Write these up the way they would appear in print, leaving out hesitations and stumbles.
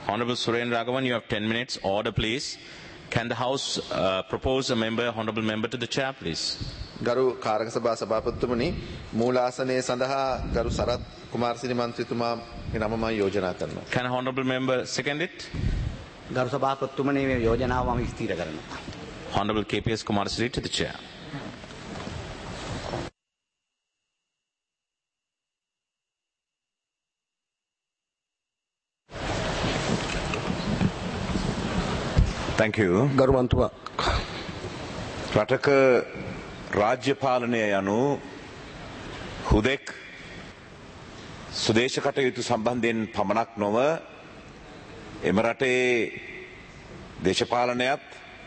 Honorable Suren Raghavan, you have 10 minutes. Order, please. Can the House propose a member, honorable member, to the chair, please? ගරු කාරක සභා සභාපතිතුමනි මූලාසනයේ සඳහා ගරු සරත් කුමාරසිරි මන්ත්‍රීතුමා නම මම යෝජනා කරනවා. Can a honorable member second it? ගරු සභාපතිතුමනි මේ යෝජනාව මම ස්ථිර කරනවා. Honorable KPS Kumarasiri to the chair. Thank you. ගරු මන්ත්‍රීතුමා රටක රාජ්‍ය පාලනය යනු හුදෙක් සුදේශ කටයුතු සම්බන්ධයෙන් පමණක් නොව එම රටේ දේශපාලනයත්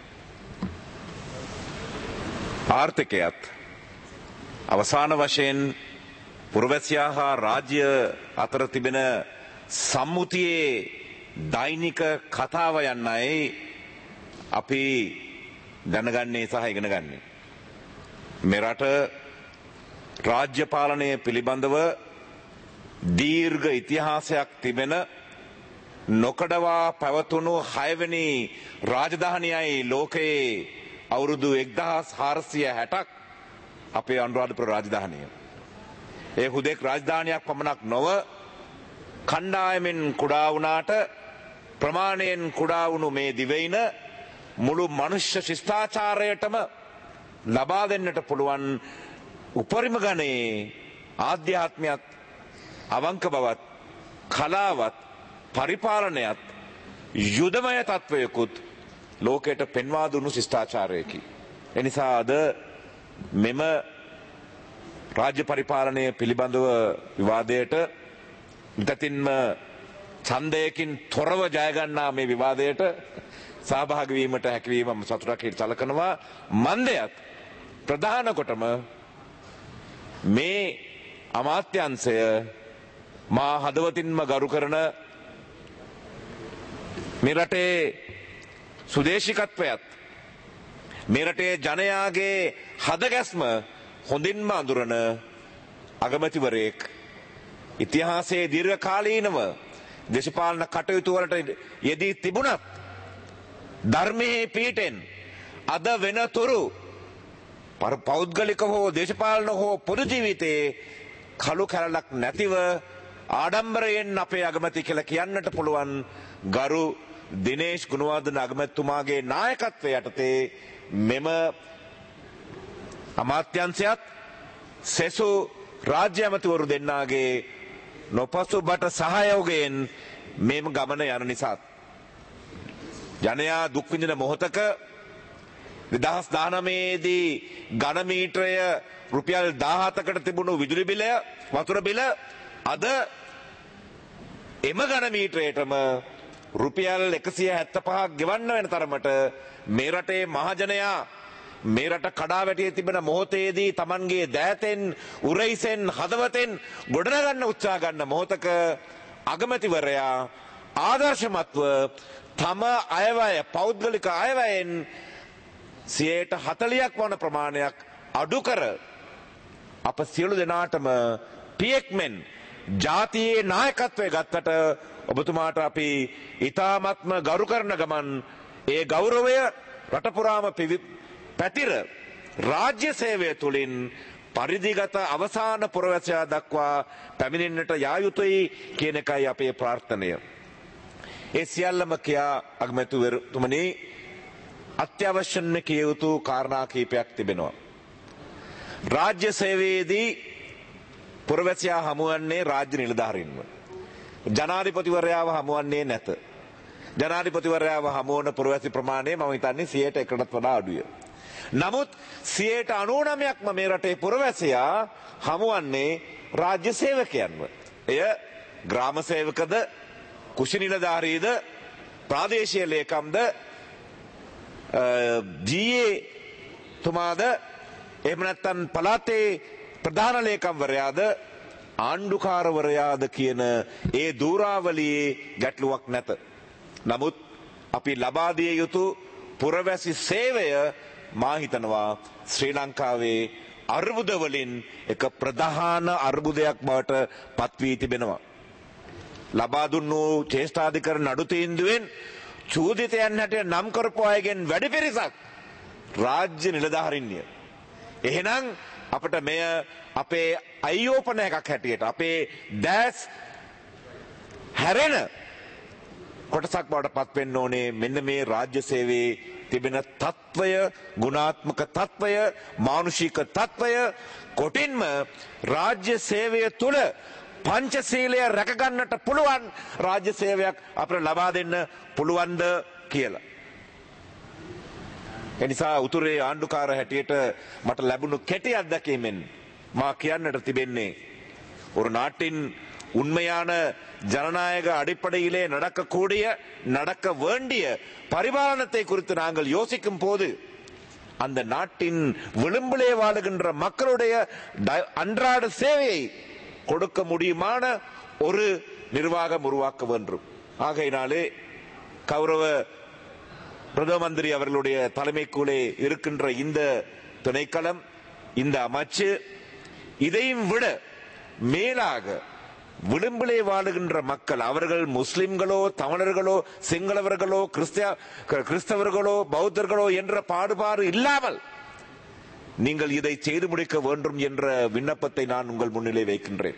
ආර්ථිකයත් අවසාන වශයෙන් පුරවැසියා හා රාජ්‍ය අතර තිබෙන සම්මුතියේ දෛනික කතාව යන්නයි අපි දැනගන්නේ සහ ඉගෙන ගන්නේ. මෙරට රාජ්‍ය පාලනය පිළිබඳව දීර්ඝ ඉතිහාසයක් තිබෙන නොකඩවා පැවතුණු 6 වෙනි රාජධානියයි ලෝකයේ අවුරුදු 1460ක් අපේ අනුරාධපුර රාජධානිය. ඒ හුදෙක් රාජධානියක් පමණක් නොව කණ්ඩායමෙන් කුඩා වුණාට ප්‍රමාණයෙන් කුඩා වුණු මේ දිවයින මුළු මනුෂ්‍ය ශිෂ්ටාචාරයටම ලබා දෙන්නට පුළුවන් උපරිම ගණයේ ආධ්‍යාත්මයත් අවංක බවත් කලාවත් පරිපාලනයත් යුදමය තත්වයකුත් ලෝකයට පෙන්වා දුන්නු ශිෂ්ටාචාරයකි. එනිසා අද මෙම රාජ්‍ය පරිපාලනය පිළිබඳව විවාදයට ඉතතින්ම ඡන්දයකින් තොරව ජයගන්නා මේ විවාදයට සහභාගී වීමට හැකියවීම මම සතුටක් සලකනවා. මන්දයත් ප්‍රධාන කොටම මේ අමාත්‍යංශය මා හදවතින්ම ගරු කරන මේ රටේ සුදේශිකත්වයත් මේ රටේ ජනයාගේ හදගැස්ම හොඳින්ම අඳුරන අගමැතිවරයෙක් ඉතිහාසයේ දීර්ඝකාලීනව දේශපාලන කටයුතු වලට යෙදී තිබුණත් ධර්මයේ පීඨෙන් අද වෙනතුරු පෞද්ගලික හෝ දේශපාලන හෝ පොදු ජීවිතයේ කළු කැලලක් නැතිව ආඩම්බරයෙන් අපේ අගමැති කියලා කියන්නට පුළුවන් ගරු දිනේෂ් ගුණවර්ධන අගමැතිතුමාගේ නායකත්වය යටතේ මෙම අමාත්‍යංශයත් සෙසු රාජ්‍ය ඇමතිවරු දෙන්නාගේ නොපසුබට සහයෝගයෙන් මෙම ගමන යන නිසා ජනයා දුක් විඳින මොහොතක 2019 දී ඝන මීටරය රුපියල් 17කට තිබුණු විදුලි බිල වතුර බිල අද එම ඝන මීටරයටම රුපියල් 175ක් ගෙවන්න වෙන තරමට මේ රටේ මහජනයා මේ රට කඩා වැටී තිබෙන මොහොතේදී Tamanගේ දෑතෙන් උරයිසෙන් හදවතෙන් ගොඩනගන්න උත්සාහ ගන්න මොහොතක අගමැතිවරයා ආදර්ශමත්ව තම අයවැය පෞද්ගලික අයවැයෙන් 40ක් වන ප්‍රමාණයක් අඩු කර අප සියලු දෙනාටම පියෙක්මෙන් ජාතියේ නායකත්වය ගත්තට ඔබතුමාට අපි ඊ타ත්ම ගරු කරන ගමන් ඒ ගෞරවය රට පුරාම පැතිර රාජ්‍ය සේවය තුළින් පරිදිගත අවසාන පුරවැසියා දක්වා පැමිණෙන්නට යා යුතුයි කියන එකයි අපේ ප්‍රාර්ථනය. ඒ සියල්ලම කියා අගමැතිවරුනි අත්‍යවශ්‍යම කිය යුතු කාරණා කීපයක් තිබෙනවා. රාජ්‍ය සේවයේදී පුරවැසියා හමුවන්නේ රාජ්‍ය නිලධාරීන්ව. ජනාධිපතිවරයාව හමුවන්නේ නැත. ජනාධිපතිවරයාව හමුවන පුරවැසි ප්‍රමාණය මම හිතන්නේ 100%කටත් වඩා අඩුය. නමුත් 99%ක්ම මේ රටේ පුරවැසියා හමුවන්නේ රාජ්‍ය සේවකයන්ව. එය ග්‍රාම සේවකද, කුෂි නිලධාරීද, ප්‍රාදේශීය ලේකම්ද, GA තුමාද, එහෙම නැත්නම් පළාතේ ප්‍රධාන ලේකම්වරයාද, ආණ්ඩුකාරවරයාද කියන ඒ දූරාවලියේ ගැටලුවක් නැත. නමුත් අපි ලබා දිය යුතු පුරවැසි සේවය මා හිතනවා ශ්‍රී ලංකාවේ අර්බුද වලින් එක ප්‍රධාන අර්බුදයක් බවට පත් වී තිබෙනවා. ලබා දුන්නු චේෂ්ඨාධිකරණ නඩු තීන්දුවෙන් චූදිතයන් හැටියට නම් කරපු අයගෙන් වැඩි පිරිසක් රාජ්‍ය නිලධාරීන්ය. එහෙනම් අපිට මෙය අපේ අයෝපන එකක් හැටියට අපේ දැස් හැරෙන කොටසක් බවට පත් වෙන්න ඕනේ. මෙන්න මේ රාජ්‍ය සේවයේ තිබෙන තත්වය, ගුණාත්මක තත්වය, මානුෂික තත්වය කොටින්ම රාජ්‍ය සේවය තුළ පංචශීලය රැකගන්නට පුළුවන් රාජ්‍ය සේවයක් අපිට ලබා දෙන්න පුළුවන්ද කියලා. එනිසා උතුරේ ආණ්ඩුකාර හැටියට මට ලැබුණු කෙටි අත්දැකීමෙන් මා කියන්නට තිබෙන්නේ ஒரு நாட்டின் உண்மையான ஜனநாயக அடிப்படையிலே நடக்கக்கூடிய நடக்க வேண்டிய பரிபாலனத்தை குறித்து நாங்கள் யோசிக்கும் போது அந்த நாட்டின் விளிம்பிலே வாழுகின்ற மக்களுடைய அன்றாட சேவையை கொடுக்க முடியுமான ஒரு நிர்வாகம் உருவாக்க வேண்டும். ஆகையினாலே கௌரவ பிரதம மந்திரி அவர்களுடைய தலைமைக்குள்ளே இருக்கின்ற இந்த திணைக்களம், இந்த அமைச்சு இதையும் விட மேலாக விளிம்பிலே வாழுகின்ற மக்கள், அவர்கள் முஸ்லிம்களோ தமிழர்களோ சிங்களவர்களோ கிறிஸ்தவர்களோ பௌத்தர்களோ என்ற பாடுபாடு இல்லாமல் நீங்கள் இதை செய்து முடிக்க வேண்டும் என்ற விண்ணப்பத்தை நான் உங்கள் முன்னிலே வைக்கின்றேன்.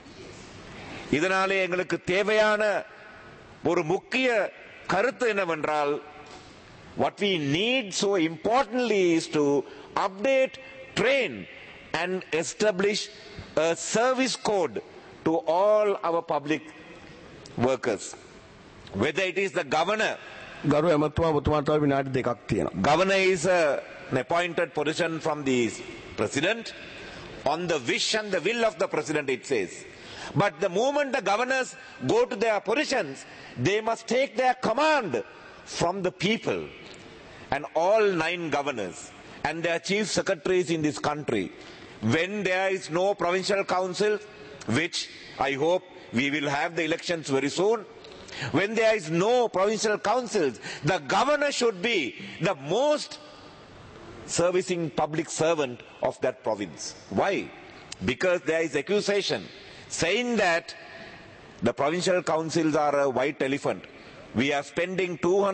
இதனாலே எங்களுக்கு தேவையான ஒரு முக்கிய கருத்து என்னவென்றால், what we need so importantly is to update, train and establish a service code to all our public workers, whether it is the governor. ගරු ඇමතුමා ඔබතුමාට විනාඩි දෙකක් තියෙනවා. Governor is an appointed position from the president on the wish and the will of the president, it says. But the moment the governors go to their positions, they must take their command from the people. And all 9 governors and their chief secretaries in this country, when there is no provincial council, which I hope we will have the elections very soon, when there is no provincial councils, the governor should be the most servicing public servant of that province. Why? Because there is accusation saying that the provincial councils are a white elephant. We are spending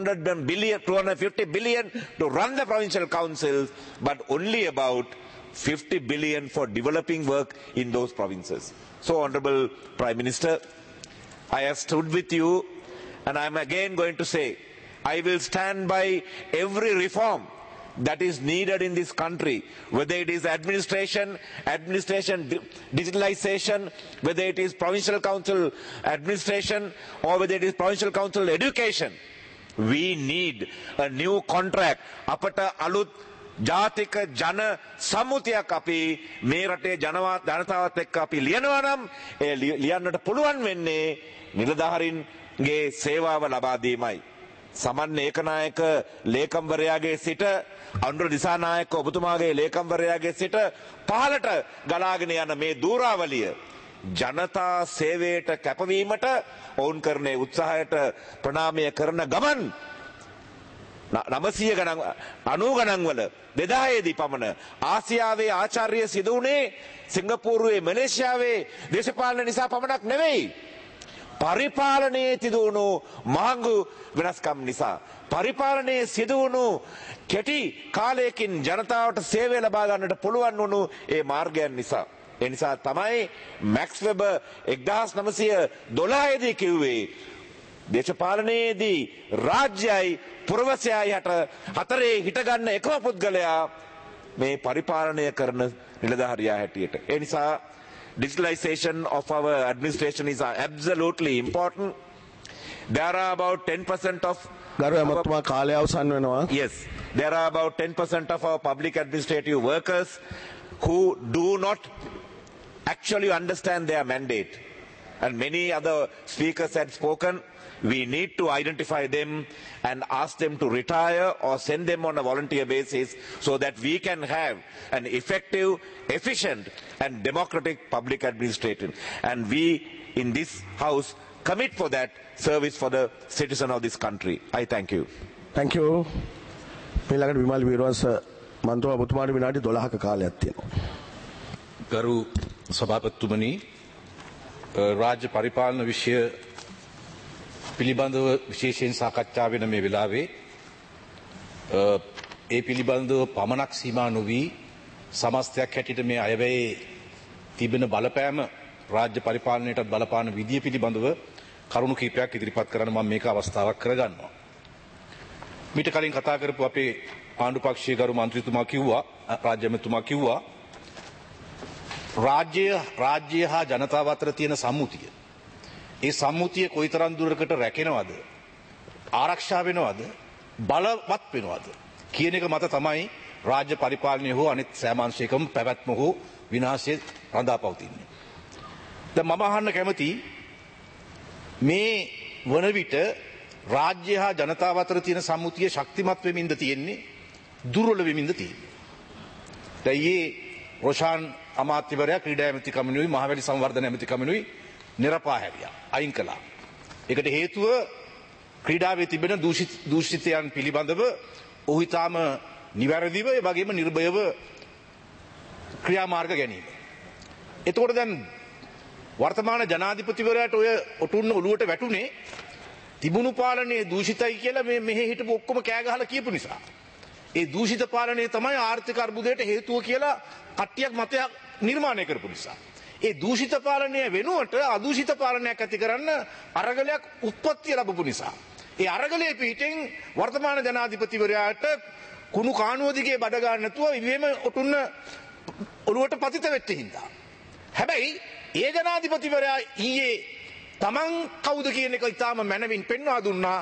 250 billion to run the provincial councils, but only about 50 billion for developing work in those provinces. So, Honorable Prime Minister, I have stood with you, and I am again going to say, I will stand by every reform that is needed in this country, whether it is administration digitalization, whether it is provincial council administration, or whether it is provincial council education. We need a new contract. Apata alut ජාතික ජන සම්මුතියක් අපි මේ රටේ ජනතාවත් එක්ක අපි ලියනවා නම් ඒ ලියන්නට පුළුවන් වෙන්නේ නිලධාරීන්ගේ සේවාව ලබා දීමයි. සමන් ඒකනායක ලේකම්වරයාගේ සිට අනුර දිසානායක ඔබතුමාගේ ලේකම්වරයාගේ සිට පහළට ගලාගෙන යන මේ දූරාවලිය ජනතා සේවයට කැපවීමට ඔවුන් කරන උත්සාහයට ප්‍රණාමය කරන ගමන් 900 ගණන් 90 ගණන් වල 2000 දී පමණ ආසියාවේ ආචාර්ය සිදු වුණේ සිංගප්පූරුවේ මැලේසියාවේ දේශපාලන නිසා පමණක් නෙවෙයි. පරිපාලනයේ සිදු වුණු මහඟු වෙනස්කම් නිසා, පරිපාලනයේ සිදු වුණු කෙටි කාලයකින් ජනතාවට සේවය ලබා ගන්නට පුළුවන් වුණු ඒ මාර්ගයන් නිසා. ඒ නිසා තමයි මැක්ස් වෙබර් 1912 දී කිව්වේ දේශපාලනයේදී රාජ්‍යයි පුරවැසියයි හතරේ හිටගන්න එකම පුද්ගලයා මේ පරිපාලනය කරන නිලධාරියා හැටියට. ඒ නිසා digitalization of our administration is absolutely important. There are about 10% of ගරු ඇමතුමා කාලය අවසන් වෙනවා. Yes, there are about 10% of our public administrative workers who do not actually understand their mandate. And many other speakers had spoken. We need to identify them and ask them to retire or send them on a volunteer basis so that we can have an effective, efficient and democratic public administration. And we in this house commit for that service for the citizen of this country. I thank you. Thank you. ඊළඟට විමල් වීරවංශ මන්ත්‍රී ඔබතුමාට විනාඩි 12ක කාලයක් තියෙනවා. ගරු සභාපතිතුමනි, රාජ්‍ය පරිපාලන විෂය පිළිබඳව විශේෂයෙන් සාකච්ඡා වෙන මේ වෙලාවේ ඒ පිළිබඳව පමණක් සීමා නොවී සමස්තයක් හැටියට මේ අයවැයේ තිබෙන බලපෑම රාජ්‍ය පරිපාලනයටත් බලපාන විදිය පිළිබඳව කරුණු කිහිපයක් ඉදිරිපත් කරන්න මම මේක අවස්ථාවක් කරගන්නවා. මීට කලින් කතා කරපු අපේ ආණ්ඩු පක්ෂයේ ගරු මන්ත්‍රීතුමා කිව්වා රාජ්‍ය ඇමතුමා කිව්වා රාජ්‍ය හා ජනතාව අතර තියෙන සම්මුතිය. ඒ සම්මුතිය කොයිතරම් දුරකට රැකෙනවද ආරක්ෂා වෙනවද බලවත් වෙනවද කියන එක මත තමයි රාජ්‍ය පරිපාලනය හෝ අනිත් සෑමාංශයකම පැවැත්ම හෝ විනාශය රඳා පවතින්නේ. දැන් මම අහන්න කැමති මේ වන විට රාජ්‍ය හා ජනතාව අතර තියෙන සම්මුතිය ශක්තිමත් වෙමින්ද තියෙන්නේ දුර්වල වෙමින්ද තියෙන්නේ. දැන් ඊයේ රොෂාන් අමාත්‍යවරයා ක්‍රීඩා ඇමතිකමනුයි මහවැලි සංවර්ධන ඇමතිකමනුයි නිරපා හැරියා අයින් කළා. ඒකට හේතුව ක්‍රීඩාවේ තිබෙන දූෂිතයන් පිළිබඳව ඔහු ඊටාම නිවැරදිව ඒ වගේම නිර්භයව ක්‍රියාමාර්ග ගැනීම. එතකොට දැන් වර්තමාන ජනාධිපතිවරයාට ඔය ඔටුන්න ඔළුවට වැටුනේ තිබුණු පාලනයේ දූෂිතයි කියලා මේ මෙහෙ හිටපු ඔක්කොම කෑ ගහලා කියපු නිසා. ඒ දූෂිත පාලනය තමයි ආර්ථික අර්බුදයට හේතුව කියලා කට්ටියක් මතයක් නිර්මාණය කරපු නිසා. ඒ දූෂිත පාලනය වෙනුවට අදූෂිත පාලනයක් ඇති කරන්න අරගලයක් උත්පත්තිය ලැබපු නිසා. ඒ අරගලයේ පිටින් වර්තමාන ජනාධිපතිවරයාට කුණු කානුව දිගේ බඩ ගන්න නැතුව ඉවෙම ඔටුන්න ඔළුවට පතිත වෙච්ච හින්දා. හැබැයි ඒ ජනාධිපතිවරයා ඊයේ තමන් කවුද කියන එක ඉතාම මැනවින් පෙන්වා දුන්නා.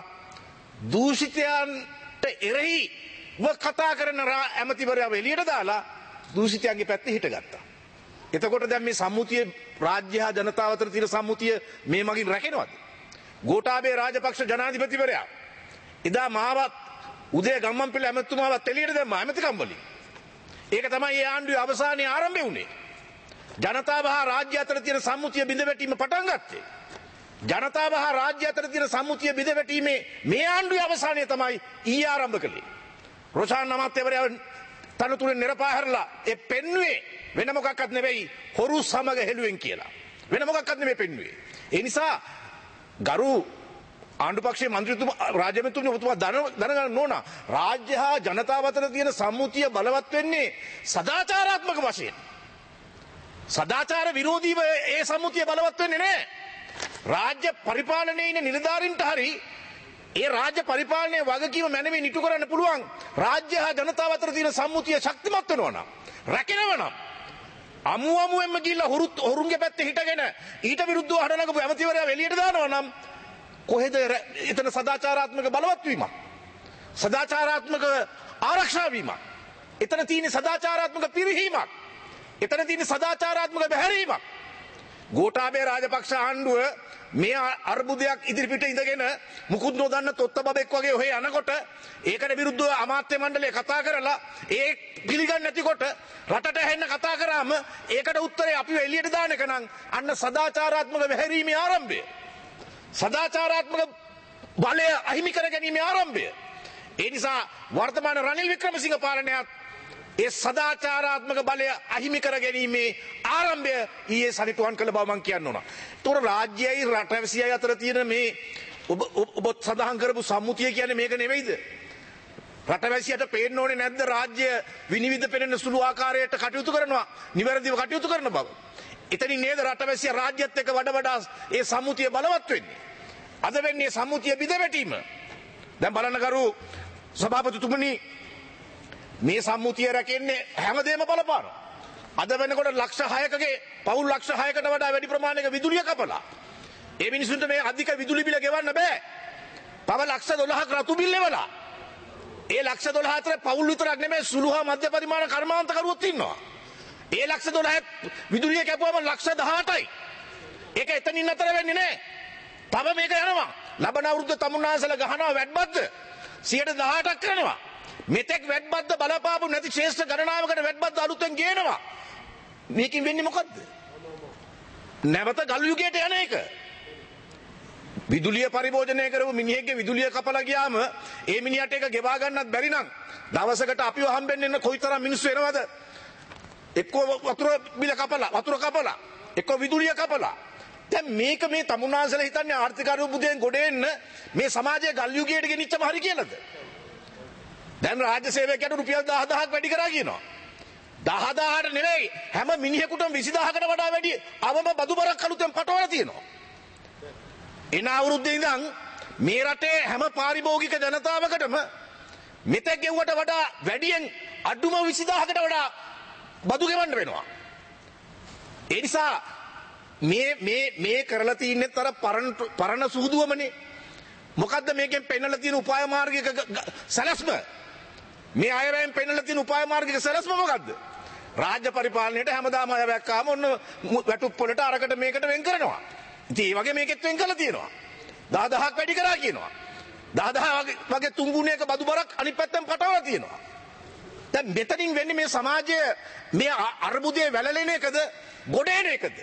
දූෂිතයන්ට එරෙහි කතා කරන ඇමතිවරයාව එළියට දාලා දූෂිතයන්ගේ පැත්තේ හිටගත්තා. එතකොට දැන් මේ සම්මුතිය රාජ්‍ය හා ජනතාව අතර තියෙන සම්මුතිය මේ මගින් රැකෙනවද? ගෝඨාභය රාජපක්ෂ ජනාධිපතිවරයා එදා මාවත් උදේ ගම්මන්පිල ඇමතුමාවත් එළියට දැම්මා ඇමතිකම් වලින්. ඒක තමයි ඒ ආණ්ඩුවේ අවසානයේ ආරම්භය වුණේ. ජනතාව හා රාජ්‍ය අතර තියෙන සම්මුතිය බිඳ වැටීම පටන් ගත්තේ. ජනතාව හා රාජ්‍ය අතර තියෙන සම්මුතිය බිඳ වැටීමේ මේ ආණ්ඩුවේ අවසානය තමයි ඊයේ ආරම්භ කළේ. රොෂාන් අමාත්‍යවරයා තනතුරෙන් නිරපා හැරලා ඒ පෙන්වුවේ වෙන මොකක්වත් නෙවෙයි හොරු සමග හෙළුවෙන් කියලා. වෙන මොකක්වත් නෙවෙයි පෙන්වුවේ. ඒ නිසා ගරු ආණ්ඩු පක්ෂයේ මන්ත්‍රීතුමා රාජ්‍ය මන්ත්‍රීතුමා දැනගන්න ඕන රාජ්‍ය හා ජනතාව අතර තියෙන සම්මුතිය බලවත් වෙන්නේ සදාචාරාත්මක වශයෙන්. සදාචාර විරෝධීව ඒ සම්මුතිය බලවත් වෙන්නේ නැහැ. රාජ්‍ය පරිපාලනයේ ඉන්න නිලධාරීන්ට හරි ඒ රාජ්‍ය පරිපාලනයේ වගකීම මැනවින් ඉටු කරන්න පුළුවන් රාජ්‍ය හා ජනතාව අතර තියෙන සම්මුතිය ශක්තිමත් වෙනවා නම් රැකෙනවා නම් අමුවෙන්ම ගිහිල්ලා හොරුන්ගේ පැත්තේ හිටගෙන ඊට විරුද්ධව හඬනගපු ඇමතිවරයා එළියට දානවා නම් කොහෙද එතන සදාචාරාත්මක බලවත් වීමක් සදාචාරාත්මක ආරක්ෂා වීමක් එතන තියෙන සදාචාරාත්මක පිරිහීමක් එතන තියෙන සදාචාරාත්මක බැහැරීමක් ගෝඨාභය රාජපක්ෂ ආණ්ඩුව මේ අර්බුදයක් ඉදිරිපිට ඉඳගෙන මුකුත් නොදන්න තොත්ත බබෙක් වගේ ඔහේ යනකොට ඒකට විරුද්ධව අමාත්‍ය මණ්ඩලය කතා කරලා ඒ පිළිගන්නේ නැතිකොට රටට ඇහෙන්න කතා කරාම ඒකට උත්තරේ අපිව එළියට දාන එක නම් අන්න සදාචාරාත්මක වැහැරීමේ ආරම්භය. සදාචාරාත්මක බලය අහිමි කර ගැනීමේ ආරම්භය. ඒ නිසා වර්තමාන රනිල් වික්‍රමසිංහ පාලනයත් ඒ සදාචාරාත්මක බලය අහිමි කර ගැනීමේ ආරම්භය ඊයේ සනිටුහන් කළ බව මම කියන්න ඕන. ඒතොර රාජ්‍යයයි රටවැසියයි අතර තියෙන මේ ඔබ සඳහන් කරපු සම්මුතිය කියන්නේ මේක නෙවෙයිද? රටවැසියට පේන්න ඕනේ නැද්ද රාජ්‍ය විනිවිද පෙනෙන සුළු ආකාරයට කටයුතු කරනවා, නිවැරදිව කටයුතු කරන බව. එතනින් නේද රටවැසිය රාජ්‍යත් එක්ක වඩා ඒ සම්මුතිය බලවත් වෙන්නේ. අද වෙන්නේ සම්මුතිය බිඳ වැටීම. දැන් බලන්න කරු සභාපතිතුමනි මේ සම්මුතිය රැකෙන්නේ හැමදේම බලපානවා. අද වෙනකොට ලක්ෂ 6කගේ පවුල් ලක්ෂ 6කට වඩා වැඩි ප්‍රමාණයක විදුලිය කපලා. ඒ මිනිසුන්ට මේ අධික විදුලි බිල ගෙවන්න බෑ. තව ලක්ෂ 12ක් රතු බිල් එවලා. ඒ ලක්ෂ 12 අතර පවුල් විතරක් නෙමෙයි සුළු හා මධ්‍ය පරිමාණ කර්මාන්තකරුවොත් ඉන්නවා. ඒ ලක්ෂ 12 විදුලිය කැපුවම ලක්ෂ 18යි. ඒක එතනින් අතර වෙන්නේ නැහැ. තව මේක යනවා. ලබන අවුරුද්ද තමුන්නාසල ගහනවා වැඩබද්ද 118ක් කරනවා. මෙතෙක් වැඩබද්ද බලපාපු නැති ශ්‍රේෂ්ඨ ගණනාවකට වැඩබද්ද අලුතෙන් ගේනවා. මේකින් වෙන්නේ මොකද්ද? නැවත ගල් යුගයට යන එක. විදුලිය පරිභෝජනය කරපු මිනිහෙක්ගේ විදුලිය කපලා ගියාම ඒ මිනිහට ඒක ගෙවා ගන්නත් බැරි නම් දවසකට අපිව හම්බෙන්න කොයිතරම් මිනිස්සු එනවද? එක්ක වතුර බිල කපලා, වතුර කපලා, එක්ක විදුලිය කපලා. දැන් මේක මේ තමුන්නාන්සලා හිතන්නේ ආර්ථික අර්බුදයෙන් ගොඩ එන්න මේ සමාජයේ ගල් යුගයට ගෙනිච්චම හරි කියලාද? දැන් රාජ්‍ය සේවකයට රුපියල් 10000ක් වැඩි කරා කියනවා. 10000ට නෙවෙයි හැම මිනිහෙකුටම 20000කට වඩා වැඩි අවම බදු බරක් අලුතෙන් පටවලා තියෙනවා. එන අවුරුද්දේ ඉඳන් මේ රටේ හැම පාරිභෝගික ජනතාවකටම මෙතෙක් ගෙව්වට වඩා වැඩියෙන් අඩුම 20000කට වඩා බදු ගෙවන්න වෙනවා. ඒ නිසා මේ කරලා තියන්නේත් අර පරණ සුහුදුවමනේ. මොකද්ද මේකෙන් පෙන්නලා තියෙන උපාය මාර්ගික සැලැස්ම? මේ අයරෙන් පෙන්නලා තියෙන උපාය මාර්ගික සැලැස්ම මොකද්ද? රාජ්‍ය පරිපාලනයට හැමදාම අයවැයක් ආම ඔන්න වැටුප් වලට අරකට මේකට වෙන් කරනවා. ඉතින් ඒ වගේ මේකෙත් වෙන් කරලා තියෙනවා. 10000ක් වැඩි කරා කියනවා. 10000 වගේ තුන් ගුණයක බදු බරක් අනිත් පැත්තෙන් පටවලා තියෙනවා. දැන් මෙතනින් වෙන්නේ මේ සමාජයේ මේ අර්බුදයේ වැළලෙන එකද ගොඩ එන එකද?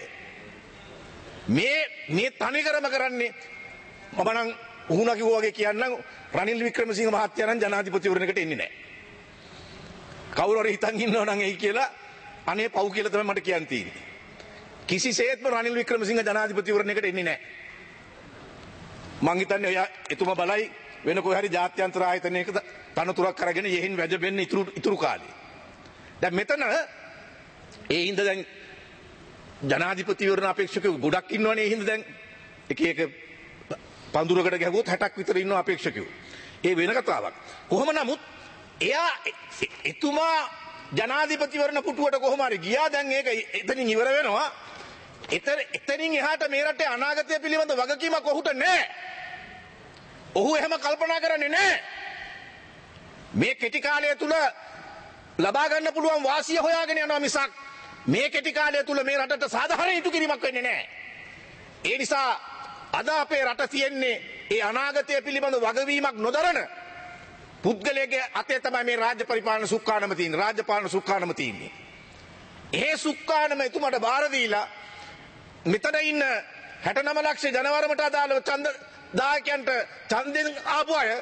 මේ තනිකරම කරන්නේ මම නම් උහුණා කිව්වා වගේ කියන්නම් රනිල් වික්‍රමසිංහ මහත්තයා නම් ජනාධිපතිවරණයකට එන්නේ නැහැ. කවුරු හරි හිතන් ඉන්නව නම් එයි කියලා අනේ පව් කියලා තමයි මට කියන්න තියෙන්නේ. කිසිසේත්ම රනිල් වික්‍රමසිංහ ජනාධිපතිවරණයකට එන්නේ නැහැ. මං හිතන්නේ ඔයා එතුමා බලයි වෙන කොයි හරි ජාත්‍යන්තර ආයතනයක තනතුරක් අරගෙන යෙහින් වැජබෙන්න ඉතුරු කාලේ. දැන් මෙතන ඒ හින්දා දැන් ජනාධිපතිවරණ අපේක්ෂකයෝ ගොඩක් ඉන්නවනේ. ඒ හින්දා දැන් එක පඳුරකට ගැහුවොත් 60ක් විතර ඉන්න අපේක්ෂකයෝ. ඒ වෙන කතාවක්. කොහොම නමුත් එතුමා ජනාධිපතිවරණ පුටුවට කොහොම හරි ගියා. දැන් ඒක එතනින් ඉවර වෙනවා. එතනින් එහාට මේ රටේ අනාගතය පිළිබඳ වගකීමක් ඔහුට නැහැ. ඔහු එහෙම කල්පනා කරන්නේ නැහැ. මේ කෙටි කාලය තුල ලබා ගන්න පුළුවන් වාසිය හොයාගෙන යනවා මිසක් මේ කෙටි කාලය තුල මේ රටට සාධාරණ ඉටු කිරීමක් වෙන්නේ නැහැ. ඒ නිසා අද අපේ රට තියෙන්නේ ඒ අනාගතය පිළිබඳ වගවීමක් නොදරන පුද්ගලයාගේ අතේ තමයි මේ රාජ්‍ය පරිපාලන සුක්කානම තියෙන්නේ. රාජ්‍ය පාලන සුක්කානම තියෙන්නේ. ඒ සුක්කානම එතුමාට බාර දීලා මෙතන ඉන්න 69 ලක්ෂ ජනවරමට අදාළව ඡන්ද දායකයන්ට ඡන්දෙන් ආපු අය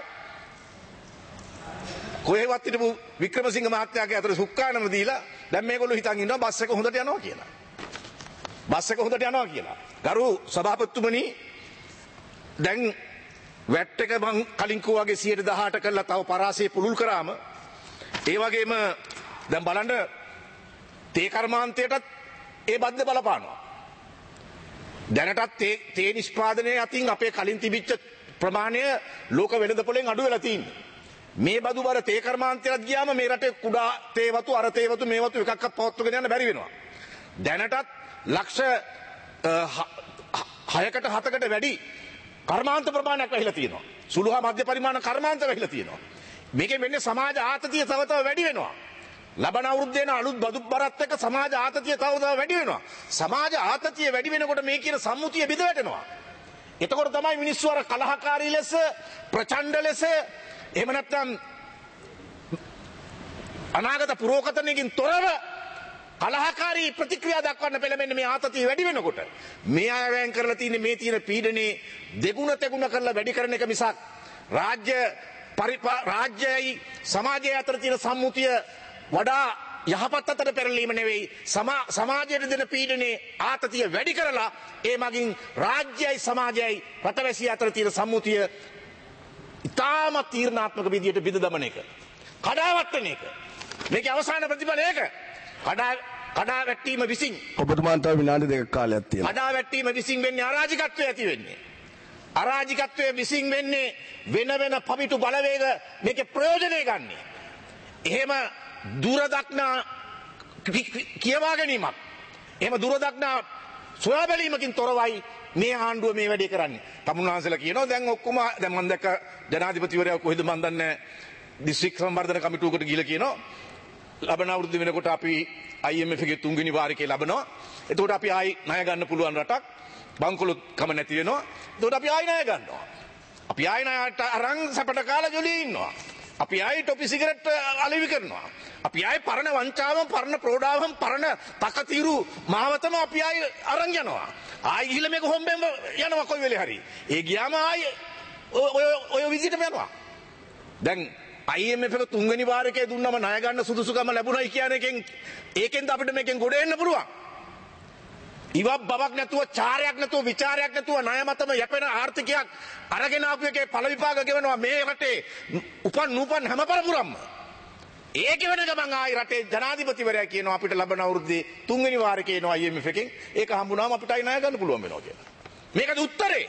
කොහෙවත් හිටපු වික්‍රමසිංහ මහත්තයාගේ අතර සුක්කානම දීලා දැන් මේගොල්ලෝ හිතන් ඉන්නවා බස් එක හොඳට යනවා කියලා. බස් එක හොඳට යනවා කියලා. ගරු සභාපතිතුමනි දැන් වැට් එක මං කලින් කිව්වා වගේ 118 කරලා තව පරාසය පුළුල් කරාම ඒ වගේම දැන් බලන්න තේ කර්මාන්තයටත් ඒ බද්ද බලපානවා. දැනටත් තේ නිෂ්පාදනයේ අතින් අපේ කලින් තිබිච්ච ප්‍රමාණය ලෝක වෙළඳපොලෙන් අඩු වෙලා තියෙනවා. මේ බදු බර තේ කර්මාන්තයට ගියාම මේ රටේ කුඩා තේ වතු අර තේ වතු මේ වතු එකක්වත් පවත්වගෙන යන්න බැරි වෙනවා. දැනටත් ලක්ෂ 6කට 7කට වැඩි කර්මාන්ත ප්‍රමාණයක් වැහිලා තියෙනවා. සුළු හා මධ්‍ය පරිමාණ කර්මාන්ත වැහිලා තියෙනවා. මේකෙන් වෙන්නේ සමාජ ආතතිය තව තව වැඩි වෙනවා. ලබන අවුරුද්දේ න අලුත් බදු බරත් එක්ක සමාජ ආතතිය තව තව වැඩි වෙනවා. සමාජ ආතතිය වැඩි වෙනකොට මේ කියන සම්මුතිය බිඳ වැටෙනවා. එතකොට තමයි මිනිස්සු අර කලහකාරී ලෙස ප්‍රචණ්ඩ ලෙස එහෙම නැත්නම් අනාගත පුරෝකතනකින් තොරව කලහකාරී ප්‍රතික්‍රියා දක්වන්න පෙළඹෙන්නේ මේ ආතතිය වැඩි වෙනකොට. මේ අය වැන් කරලා තියෙන්නේ මේ තියෙන පීඩනේ දෙගුණ තෙගුණ කරලා වැඩි කරන එක මිසක් රාජ්‍යයයි සමාජය අතර තියෙන සම්මුතිය වඩා යහපත් අතට පෙරලීම නෙවෙයි. සමාජයට දෙන පීඩනේ ආතතිය වැඩි කරලා ඒ මගින් රාජ්‍යයයි සමාජයයි රටවැසිය අතර තියෙන සම්මුතිය ඉතාම තීරණාත්මක විදියට බිඳ දමන එක. කඩාවැටෙන එක. මේකේ අවසාන ප්‍රතිඵලය ඒක. කඩා වැටීම විසින් ඔබතුමාට තව විනාඩි දෙකක් කාලයක් තියෙනවා. කඩා වැටීම විසින් වෙන්නේ අරාජිකත්වය ඇති වෙන්නේ. අරාජිකත්වයේ විසින් වෙන්නේ වෙන පවිතු බලවේග මේකේ ප්‍රයෝජනෙ ගන්න. එහෙම දුරදක්නා කියවා ගැනීමක්. එහෙම දුරදක්නා සොයා බැලීමකින් තොරවයි මේ ආණ්ඩුව මේ වැඩේ කරන්නේ. තමුන්වහන්සේලා කියනවා දැන් ඔක්කොම දැන් මම දැක්ක ජනාධිපතිවරයා කොහෙද මන් දන්නේ දිස්ත්‍රික් සංවර්ධන කමිටුවකට ගිහිල්ලා කියනවා ලබන අවුරුද්ද වෙනකොට අපි IMF එකේ තුන්වෙනි වාරිකේ ලබනවා. එතකොට අපි ආයි ණය ගන්න පුළුවන් රටක්. බංකොලොත් කම නැති වෙනවා. එතකොට අපි ආයි ණය ගන්නවා. අපි ආයි ණයට අරන් සැපට කාලා ජොලිය ඉන්නවා. අපි ආයි ටොපි සිගරට් අලෙවි කරනවා. අපි ආයි පරණ වංචාවම පරණ ප්‍රෝඩාවම පරණ තකතිරු මාවතම අපි ආයි අරන් යනවා. ආයි ගිහිල්ලා මේක හොම්බෙන් යනවා කොයි වෙලේ හරි. ඒ ගියාම ආයි ඔය විදිහටම යනවා. දැන් IMF එක තුන්වෙනි වාරකයේ දුන්නම ණය ගන්න සුදුසුකම ලැබුණයි කියන එකෙන් ඒකෙන්ද අපිට මේකෙන් ගොඩ එන්න පුළුවන්. ඉවක් බවක් නැතුව චාරයක් නැතුව විචාරයක් නැතුව ණය මතම යැපෙන ආර්ථිකයක් අරගෙන ආපු එකේ ඵල විපාක ගෙවනවා මේ රටේ නූපන් හැම පරපුරම්ම. ඒක වෙන ගමන් ආයි රටේ ජනාධිපතිවරයා කියනවා අපිට ලබන අවුරුද්දේ 3 වෙනි වාරේ එනවා IMF එකෙන් ඒක හම්බුනාම අපිට අය ණය ගන්න පුළුවන් වෙනවා කියලා. මේකද උත්තරේ.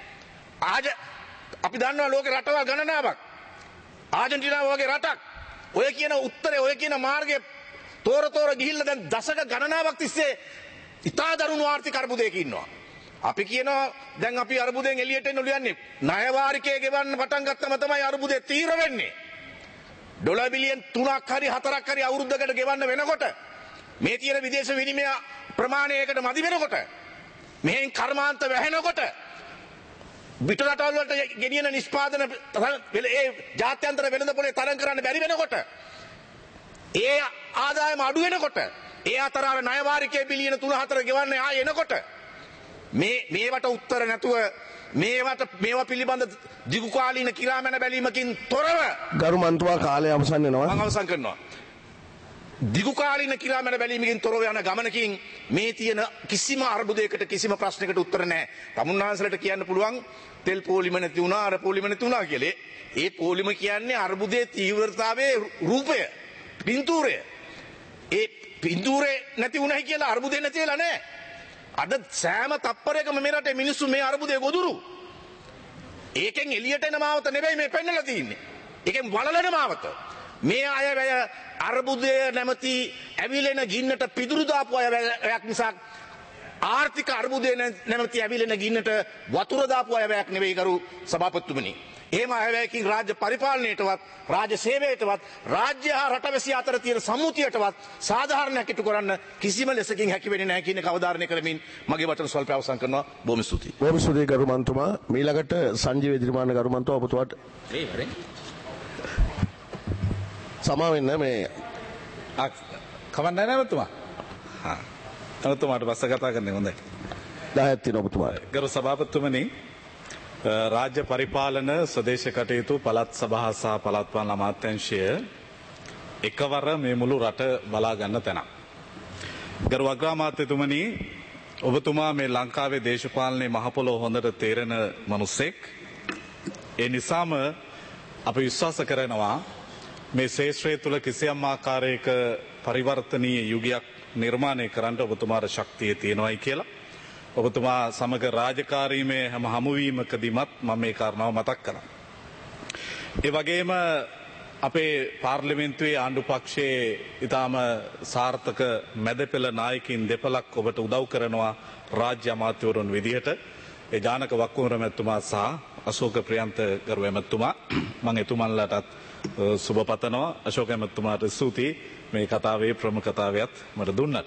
අපි දන්නවා ලෝකේ රටවල් ගණනාවක් ආජන්ටිනාව වගේ රටක් ඔය කියන උත්තරේ ඔය කියන මාර්ගයේ තෝර ගිහිල්ලා දැන් දශක ගණනාවක් තිස්සේ ඉතා දරුණු ආර්ථික අර්බුදයක ඉන්නවා. අපි කියනවා දැන් අපි අර්බුදයෙන් එළියට එන්න උලියන්නේ ණය වාරිකය ගෙවන්න පටන් ගත්තම තමයි අර්බුදේ තීව්‍ර වෙන්නේ. ඩොලර් බිලියන් 3ක් හරි 4ක් හරි අවුරුද්දකට ගෙවන්න වෙනකොට මේ තියෙන විදේශ විනිමය ප්‍රමාණයකට මදි වෙනකොට මෙහෙන් කර්මාන්ත වැහෙනකොට පිට රටවල් වලට ගෙනියන නිෂ්පාදන ඒ ජාත්‍යන්තර වෙළඳපොලේ තරඟ කරන්න බැරි වෙනකොට ඒ ආදායම අඩු වෙනකොට ඒ අතර අර ණය වාරිකයේ බිලියන 3-4 ගෙවන්න ආයෙ එනකොට මේවට උත්තර නැතුව මේවා පිළිබඳ දිගුකාලීන කිරාමැන බැලීමකින් තොරව ගරු මන්තුමා කාලය අවසන් වෙනවා. මම අවසන් කරනවා. දිගුකාලීන කිරාමැන බැලීමකින් තොරව යන ගමනකින් මේ තියෙන කිසිම අර්බුදයකට කිසිම ප්‍රශ්නයකට උත්තර නැහැ. තමුන්නාන්සලට කියන්න පුළුවන් තෙල් පොලිම නැති වුණා අර පොලිම නැති වුණා කියලා. ඒ පොලිම කියන්නේ අර්බුදයේ තීව්‍රතාවයේ රූපය, පින්තූරය. ඒ පින්තූරේ නැති වුණයි කියලා අර්බුදේ නැති වෙලා නැහැ. අද සෑම තප්පරයකම මේ රටේ මිනිස්සු මේ අර්බුදේ ගොදුරු. ඒකෙන් එළියට එන මාවත නෙවෙයි මේ පෙන්නලා තියෙන්නේ. ඒකෙන් වලලන මාවත. මේ අය වැය අර්බුදය නැමැති ඇවිලෙන ගින්නට පිදුරු දාපු අයයක් නිසා ආර්ථික අර්බුදය නැමැති ඇවිලෙන ගින්නට වතුර දාපු අයයක් නෙවෙයි කරු සභාපතිතුමනි. එහෙම අයවැයකින් රාජ්‍ය පරිපාලනයටවත් රාජ්‍ය සේවයටවත් රාජ්‍ය හා රටවැසිය අතර තියෙන සම්මුතියටවත් සාධාරණයක් ඉටු කරන්න කිසිම ලෙසකින් හැකි වෙන්නේ නැහැ කියන එක අවධාරණය කරමින් මගේ වචන ස්වල්ප අවසන් කරනවා. බොහොම ස්තුතියි. බොහොම ස්තුතියි ගරු මන්තුමා. මීළඟට සංජීව එදිරිමාන ගරු මන්තුමා ඔබතුමාට සමා වෙන්න මේ කවන්නේ නැහැ මතුමා. ඔබතුමාට බස්ස කතා කරන්නේ හොඳයි. 10ක් තියෙනවා ඔබතුමාට. ගරු සභාපතිතුමනි රාජ්‍ය පරිපාලන ස්වදේශ කටයුතු පළාත් සභා සහ පළාත් පාලන අමාත්‍යාංශය එකවර මේ මුළු රට බලා ගන්න තැන. ගරු අග්‍රාමාත්‍යතුමනි ඔබතුමා මේ ලංකාවේ දේශපාලනයේ මහ පොළොව හොඳට තේරෙන මිනිසෙක්. ඒ නිසාම අපි විශ්වාස කරනවා මේ ශේෂ්ත්‍රය තුළ කිසියම් ආකාරයක පරිවර්තනීය යුගයක් නිර්මාණය කරන්න ඔබතුමාට ශක්තිය තියෙනවායි කියලා. ඔබතුමා සමග රාජකාරීමේ හැම හමුවීමකදීමත් මම මේ කාරණාව මතක් කළා. ඒ වගේම අපේ පාර්ලිමේන්තුවේ ආණ්ඩු පක්ෂයේ ඊටාම සාර්ථක මැදපෙළ නායකින් දෙපළක් ඔබට උදව් කරනවා රාජ්‍ය අමාත්‍යවරුන් විදිහට. ඒ ජානක වක්කුමර මැතිතුමා සහ අශෝක ප්‍රියන්ත ගරු මැතිතුමා මම එතුමන්ලටත් සුබ පතනවා. අශෝක මැතිතුමාට ස්තුතියි මේ කතාවේ ප්‍රමුඛතාවයත් මට දුන්නට.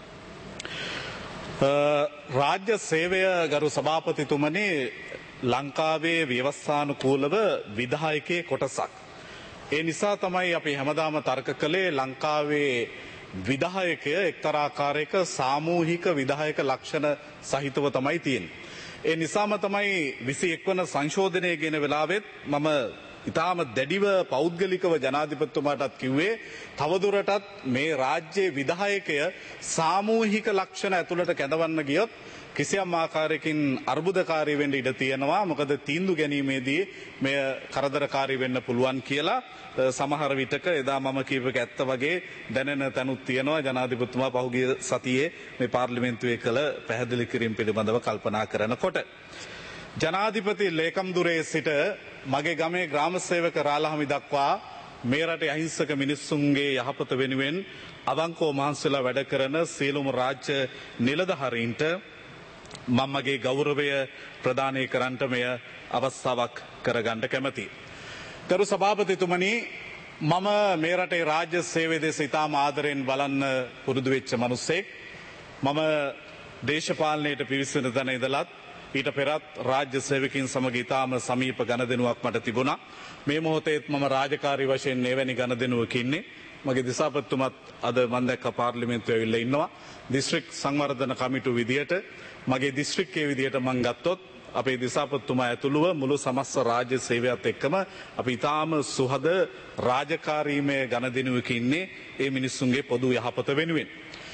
රාජ්‍ය සේවය ගරු සභාපතිතුමනි ලංකාවේ ව්‍යවස්ථානුකූලව විධායකයේ කොටසක්. ඒ නිසා තමයි අපි හැමදාම තර්ක කළේ ලංකාවේ විධායකය එක්තරා ආකාරයක සාමූහික විධායක ලක්ෂණ සහිතව තමයි තියෙන්නේ. ඒ නිසාම තමයි 21 වන සංශෝධනය ගෙන වෙලාවෙත් මම ඉතාම දැඩිව පෞද්ගලිකව ජනාධිපතිතුමාටත් කිව්වේ තවදුරටත් මේ රාජ්‍යයේ විධායකය සාමූහික ලක්ෂණ ඇතුළට කැඳවන්න ගියොත් කිසියම් ආකාරයකින් අර්බුදකාරී වෙන්න ඉඩ තියෙනවා. මොකද තීන්දුව ගැනීමේදී මෙය කරදරකාරී වෙන්න පුළුවන් කියලා සමහර විටක එදා මම කියපු එක ඇත්ත වගේ දැනෙන තැනුත් තියෙනවා. ජනාධිපතිතුමා පහුගිය සතියේ මේ පාර්ලිමේන්තුවේ කළ පැහැදිලි කිරීම පිළිබඳව කල්පනා කරනකොට ජනාධිපති ලේකම්දුරේ සිට මගේ ගමේ ග්‍රාම සේවක රාලහමි දක්වා මේ රටේ අහිංසක මිනිස්සුන්ගේ යහපත වෙනුවෙන් අවංකව මහන්සිලා වැඩ කරන සියලුම රාජ්‍ය නිලධාරීන්ට මම මගේ ගෞරවය ප්‍රදානය කරන්නට මෙය අවස්ථාවක් කරගන්න කැමැතියි. ගරු සභාපතිතුමනි මම මේ රටේ රාජ්‍ය සේවය දෙස ඉතාම ආදරෙන් බලන්න පුරුදු වෙච්ච මිනිසෙක්. මම දේශපාලනයට පිවිසෙන තැන ඉඳලත් ඊට පෙරත් රාජ්‍ය සේවකයන් සමග ඉතාම සමීප ගණදෙනුවක් මට තිබුණා. මේ මොහොතේත් මම රාජකාරී වශයෙන් එවැනි ගණදෙනුවක ඉන්නේ. මගේ දිසාපතිතුමත් අද මම දැක්ක පාර්ලිමේන්තුවේ ඇවිල්ලා ඉන්නවා. දිස්ත්‍රික් සංවර්ධන කමිටු විදියට මගේ දිස්ත්‍රික්කයේ විදියට මම ගත්තොත් අපේ දිසාපතිතුමා ඇතුළුව මුළු සමස්ත රාජ්‍ය සේවයත් එක්කම අපි ඉතාම සුහද රාජකාරීමේ ගණදෙනුවක ඉන්නේ ඒ මිනිස්සුන්ගේ පොදු යහපත වෙනුවෙන්.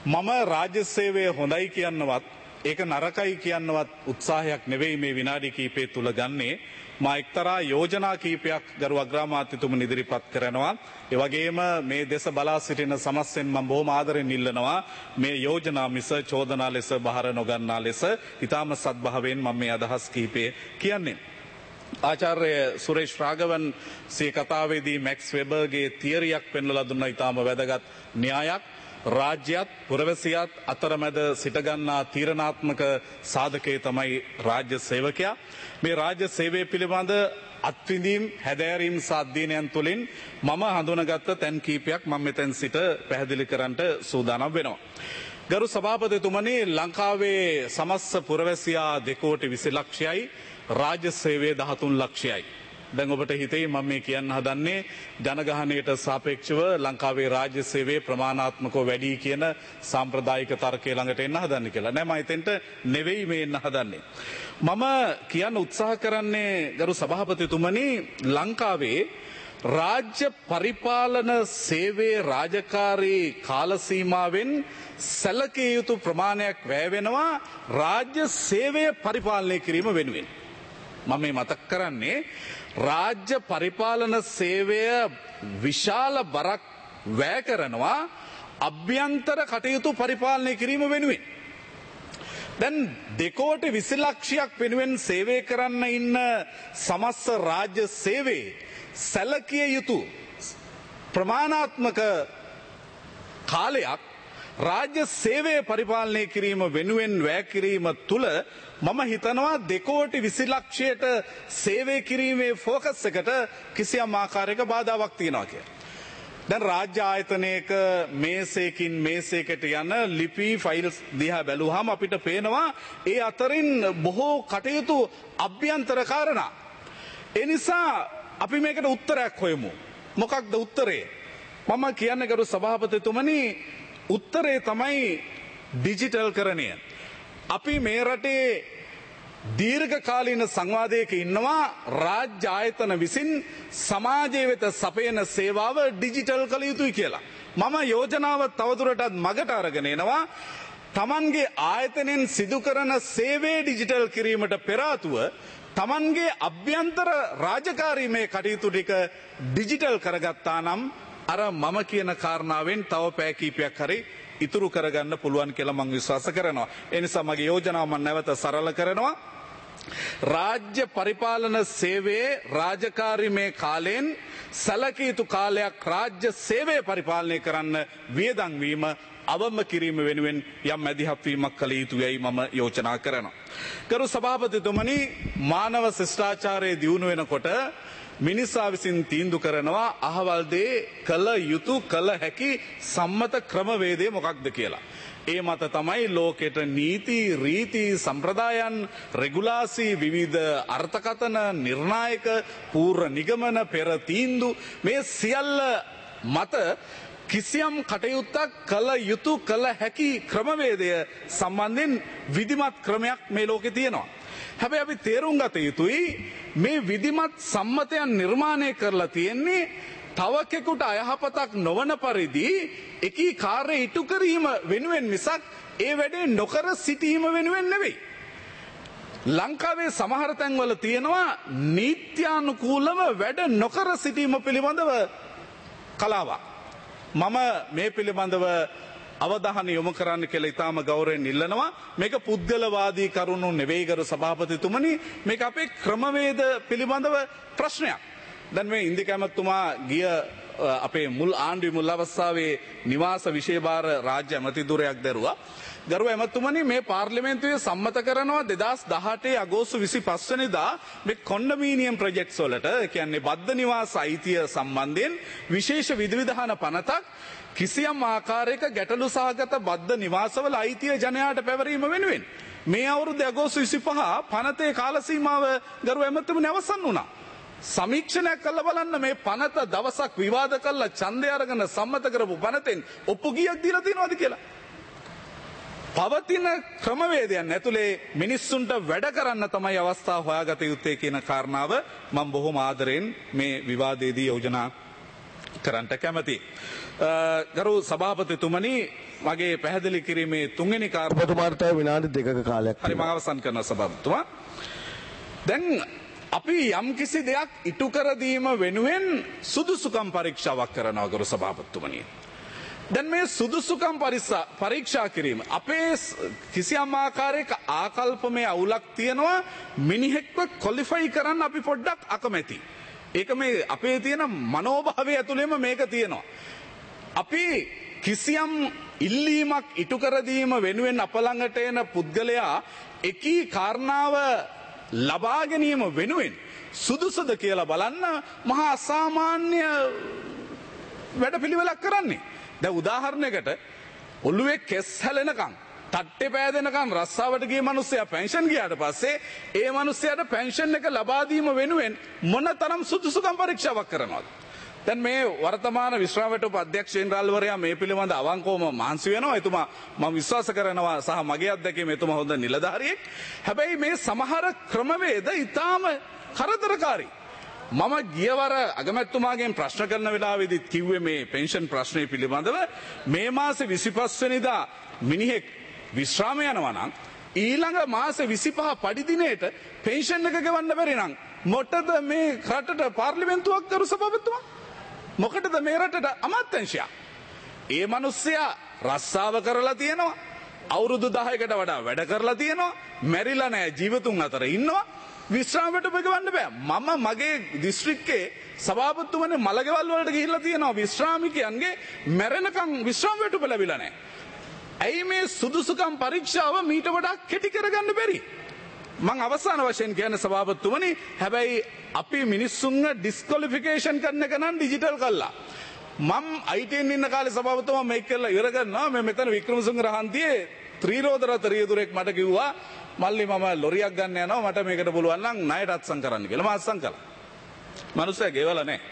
මම රාජ්‍ය සේවය හොඳයි කියන්නවත් ඒක නරකයි කියන්නවත් උත්සාහයක් නෙවෙයි මේ විනාඩි කිහිපය තුල ගන්නේ. මා එක්තරා යෝජනා කිහිපයක් ගරු අග්‍රාමාත්‍යතුමනි ඉදිරිපත් කරනවා. ඒ වගේම මේ දේශ බලා සිටින සමස්තෙන් මම බොහොම ආදරෙන් ඉල්ලනවා මේ යෝජනා මිස චෝදනා ලෙස බහර නොගන්නා ලෙස ඊටම සත්භාවයෙන් මම මේ අදහස් කිහිපය කියන්නේ. ආචාර්ය සුරේෂ් රාගවන් සිය කතාවේදී මැක්ස් වෙබර්ගේ තියරියක් පෙන්වලා දුන්නා ඊටම වැදගත් න්‍යායක්. රාජ්‍යයත් පුරවැසියත් අතරමැද සිටගන්නා තීරණාත්මක සාධකයේ තමයි රාජ්‍ය සේවකයා. මේ රාජ්‍ය සේවය පිළිබඳ අත්විඳීම් හැදෑරීම් සාධ්‍යයන් තුළින් මම හඳුනගත්ත තැන් කීපයක් මම මෙතෙන් සිට පැහැදිලි කරන්නට සූදානම් වෙනවා. ගරු සභාපතිතුමනි, ලංකාවේ සමස්ත පුරවැසියා 2.20 ලක්ෂයයි, රාජ්‍ය සේවය 13 ලක්ෂයයි. දැන් ඔබට හිතේ මම මේ කියන්න හදන්නේ ජනගහනයට සාපේක්ෂව ලංකාවේ රාජ්‍ය සේවයේ ප්‍රමාණාත්මකව වැඩි කියන සාම්ප්‍රදායික තර්කය ළඟට එන්න හදන්නේ කියලා. නෑ, මම එතෙන්ට නෙවෙයි මේ එන්න හදන්නේ. මම කියන්න උත්සාහ කරන්නේ ගරු සභාපතිතුමනි, ලංකාවේ රාජ්‍ය පරිපාලන සේවයේ රාජකාරී කාල සීමාවෙන් සැලකිය යුතු ප්‍රමාණයක් වැය වෙනවා රාජ්‍ය සේවය පරිපාලනය කිරීම වෙනුවෙන්. මම මේ මතක් කරන්නේ රාජ්‍ය පරිපාලන සේවය විශාල බරක් වැය කරනවා අභ්‍යන්තර කටයුතු පරිපාලනය කිරීම වෙනුවෙන්. දැන් 2.20 ලක්ෂයක් වෙනුවෙන් සේවය කරන්න ඉන්න සමස්ත රාජ්‍ය සේවයේ සැලකිය යුතු ප්‍රමාණාත්මක කාලයක් රාජ්‍ය සේවය පරිපාලනය කිරීම වෙනුවෙන් වැය කිරීම තුළ මම හිතනවා 2.20 ලක්ෂයට සේවය කිරීමේ ෆෝකස් එකට කිසියම් ආකාරයක බාධාවක් තියෙනවා කියලා. දැන් රාජ්‍ය ආයතනයක මේසයකින් මේසයකට යන ලිපි ෆයිල්ස් දිහා බැලුවාම අපිට පේනවා ඒ අතරින් බොහෝ කටයුතු අභ්‍යන්තර කාරණා. ඒ නිසා අපි මේකට උත්තරයක් හොයමු. මොකක්ද උත්තරේ? මම කියන්නේ ගරු සභාපතිතුමනි, උත්තරේ තමයි ඩිජිටල් කරණය. අපි මේ රටේ දීර්ඝකාලීන සංවාදයක ඉන්නවා රාජ්‍ය ආයතන විසින් සමාජය වෙත සපයන සේවාව ඩිජිටල් කළ යුතුයි කියලා. මම යෝජනාව තවදුරටත් මගට අරගෙන එනවා. තමන්ගේ ආයතනෙන් සිදු කරන සේවය ඩිජිටල් කිරීමට පෙර ආතුව තමන්ගේ අභ්‍යන්තර රාජකාරීමේ කටයුතු ටික ඩිජිටල් කරගත්තා නම් අර මම කියන කාරණාවෙන් තව පැය කීපයක් හරි ඉතුරු කරගන්න පුළුවන් කියලා මම විශ්වාස කරනවා. ඒ නිසා මගේ යෝජනාව මම නැවත සරල කරනවා. රාජ්‍ය පරිපාලන සේවයේ රාජකාරීමේ කාලයෙන් සැලකිය යුතු කාලයක් රාජ්‍ය සේවය පරිපාලනය කරන්න වියදම් වීම අවම කිරීම වෙනුවෙන් යම් මැදිහත් වීමක් කළ යුතුයයි මම යෝජනා කරනවා. ගරු සභාපතිතුමනි, මානව ශිෂ්ටාචාරයේ දියුණු වෙනකොට මිනිසා විසින් තීන්දුව කරනවා අහවල් දේ කළ යුතු කළ හැකි සම්මත ක්‍රමවේදය මොකක්ද කියලා. ඒ මත තමයි ලෝකෙට නීති රීති සම්ප්‍රදායන් රෙගුලාසි විවිධ අර්ථකථන නිර්ණායක පූර්ව නිගමන පෙර තීන්දුව මේ සියල්ල මත කිසියම් කටයුත්තක් කළ යුතු කළ හැකි ක්‍රමවේදය සම්බන්ධයෙන් විධිමත් ක්‍රමයක් මේ ලෝකේ තියෙනවා. හැබැයි අපි තේරුම් ගත යුතුයි මේ විධිමත් සම්මතයන් නිර්මාණය කරලා තියෙන්නේ තව කෙනෙකුට අයහපතක් නොවන පරිදි එකී කාර්ය ඉටු කිරීම වෙනුවෙන් මිසක් ඒ වැඩේ නොකර සිටීම වෙනුවෙන් නෙවෙයි. ලංකාවේ සමහර තැන්වල තියෙනවා නීත්‍යානුකූලව වැඩ නොකර සිටීම පිළිබඳව කලාවක්. මම මේ පිළිබඳව අවධානය යොමු කරන්න කියලා ඉතාම ගෞරවයෙන් ඉල්ලනවා. මේක පුද්ගලවාදී කරුණු නෙවෙයි ගරු සභාපතිතුමනි, මේක අපේ ක්‍රමවේද පිළිබඳව ප්‍රශ්නයක්. දැන් මේ ඉන්දික ඇමතුමා ගිය අපේ මුල් ආණ්ඩුවේ මුල් අවස්ථාවේ නිවාස විශේෂ රාජ්‍ය ඇමතිදුරයක් දැරුවා. ගරු ඇමතුමනි, මේ පාර්ලිමේන්තුවේ සම්මත කරනවා 2018 අගෝස්තු 25 වෙනිදා මේ කොන්ඩොමීනියම් ප්‍රොජෙක්ට්ස් වලට, කියන්නේ බද්ධ නිවාස අයිතිය සම්බන්ධයෙන් විශේෂ විධිවිධාන පනතක් කිසියම් ආකාරයක ගැටලු සහගත බද්ධ නිවාසවල අයිතිය ජනයාට පැවරීම වෙනුවෙන් මේ අවුරුද්ද අගෝස්තු 25 පනතේ කාල සීමාව ගරු ඇමතුමනි අවසන් වුණා. සමීක්ෂණයක් කරලා බලන්න මේ පනත දවසක් විවාද කරලා ඡන්දය අරගෙන සම්මත කරපු පනතෙන් ඔප්පු කීයක් දීලා තියෙනවද කියලා. පවතින ක්‍රමවේදයන් ඇතුලේ මිනිස්සුන්ට වැඩ කරන්න තමයි අවස්ථාව හොයාගත යුත්තේ කියන කාරණාව මම බොහොම ආදරෙන් මේ විවාදයේදී යෝජනා කරන්නට කැමති. ගරු සභාපතිතුමනි මගේ පැහැදිලි කිරීමේ තුන්වෙනි කාර්ය ඔබතුමාට තව විනාඩි 2ක කාලයක් හරි මම අවසන් කරනවා සභාපතිතුමා. දැන් අපි යම් කිසි දෙයක් ඉටු කර දීම වෙනුවෙන් සුදුසුකම් පරීක්ෂාවක් කරනවා ගරු සභාපතිතුමනි. දැන් මේ සුදුසුකම් පරීක්ෂා කිරීම අපේ කිසියම් ආකාරයක ආකල්පමය අවුලක් තියෙනවා මිනිහෙක්ව ක්වොලිෆයි කරන්න අපි පොඩ්ඩක් අකමැති. ඒක මේ අපේ තියෙන මනෝභාවය ඇතුළේම මේක තියෙනවා. අපි කිසියම් ඉල්ලීමක් ඉටු කර දීම වෙනුවෙන් අප ළඟට එන පුද්ගලයා එකී කාරණාව ලබා ගැනීම වෙනුවෙන් සුදුසුද කියලා බලන්න මහා අසාමාන්‍ය වැඩපිළිවෙලක් කරන්නේ. දැන් උදාහරණයකට ඔළුවේ කෙස් හැලෙනකම් තට්ටේ පෑදෙනකම් රස්සාවට ගිය මිනිස්සයා පෙන්ෂන් ගියාට පස්සේ ඒ මිනිස්සයාට පෙන්ෂන් එක ලබා දීම වෙනුවෙන් මොනතරම් සුදුසුකම් පරීක්ෂාවක් කරනවද? දැන් මේ වර්තමාන විශ්‍රාමයට අධ්‍යක්ෂ ජෙනරාල්වරයා මේ පිළිබඳ අවංකවම මහන්සි වෙනවා. එතුමා මම විශ්වාස කරනවා සහ මගේ අත්දැකීම එතුමා හොඳ නිලධාරියෙක්. හැබැයි මේ සමහර ක්‍රමවේද ඊටාම කරදරකාරී. මම ගියවර අගමැතිතුමාගෙන් ප්‍රශ්න කරන වෙලාවේදී කිව්වේ මේ පෙන්ෂන් ප්‍රශ්නය පිළිබඳව මේ මාසේ 25 වෙනිදා මිනිහෙක් විශ්‍රාම යනවා නම් ඊළඟ මාසේ 25 පඩි දිනේට පෙන්ෂන් එක ගෙවන්න බැරි නම් මොකටද මේ රටට පාර්ලිමේන්තුවක් කරු සභාපතිතුමා? මොකටද මේ රටට අමාත්‍යංශයක්? ඒ මිනිස්සයා රස්සාව කරලා තියෙනවා. අවුරුදු 10කට වඩා වැඩ කරලා තියෙනවා. මැරිලා නැහැ ජීවතුන් අතර ඉන්නවා. විශ්‍රාමයට ගෙවන්න බෑ. මම මගේ දිස්ත්‍රික්කේ සභාපතිතුමනේ මලගෙවල් වලට ගිහිල්ලා තියෙනවා විශ්‍රාමිකයන්ගේ මැරෙනකන් විශ්‍රාමයට ලැබිලා නැහැ. ඇයි මේ සුදුසුකම් පරීක්ෂාව මීට වඩා කෙටි කරගන්න බැරි? මං අවසාන වශයෙන් කියන්නේ සභාපතිතුමනි හැබැයි අපි මිනිස්සුන්ව ඩිස්ක්වොලිෆිකේෂන් කරන එක නම් ඩිජිටල් කළා. මම IT ඉන්න කාලේ සභාපතිතුමා මේක කරලා ඉවර කරනවා. මේ මෙතන වික්‍රමසිංහ රහන්තියේ ත්‍රිරෝද රථ රියදුරෙක් මට කිව්වා මල්ලි මම ලොරියක් ගන්න යනවා මට මේකට පුළුවන් නම් ණයට අත්සන් කරන්න කියලා. මම අත්සන් කළා. මනුස්සයා ගෙවලා නැහැ.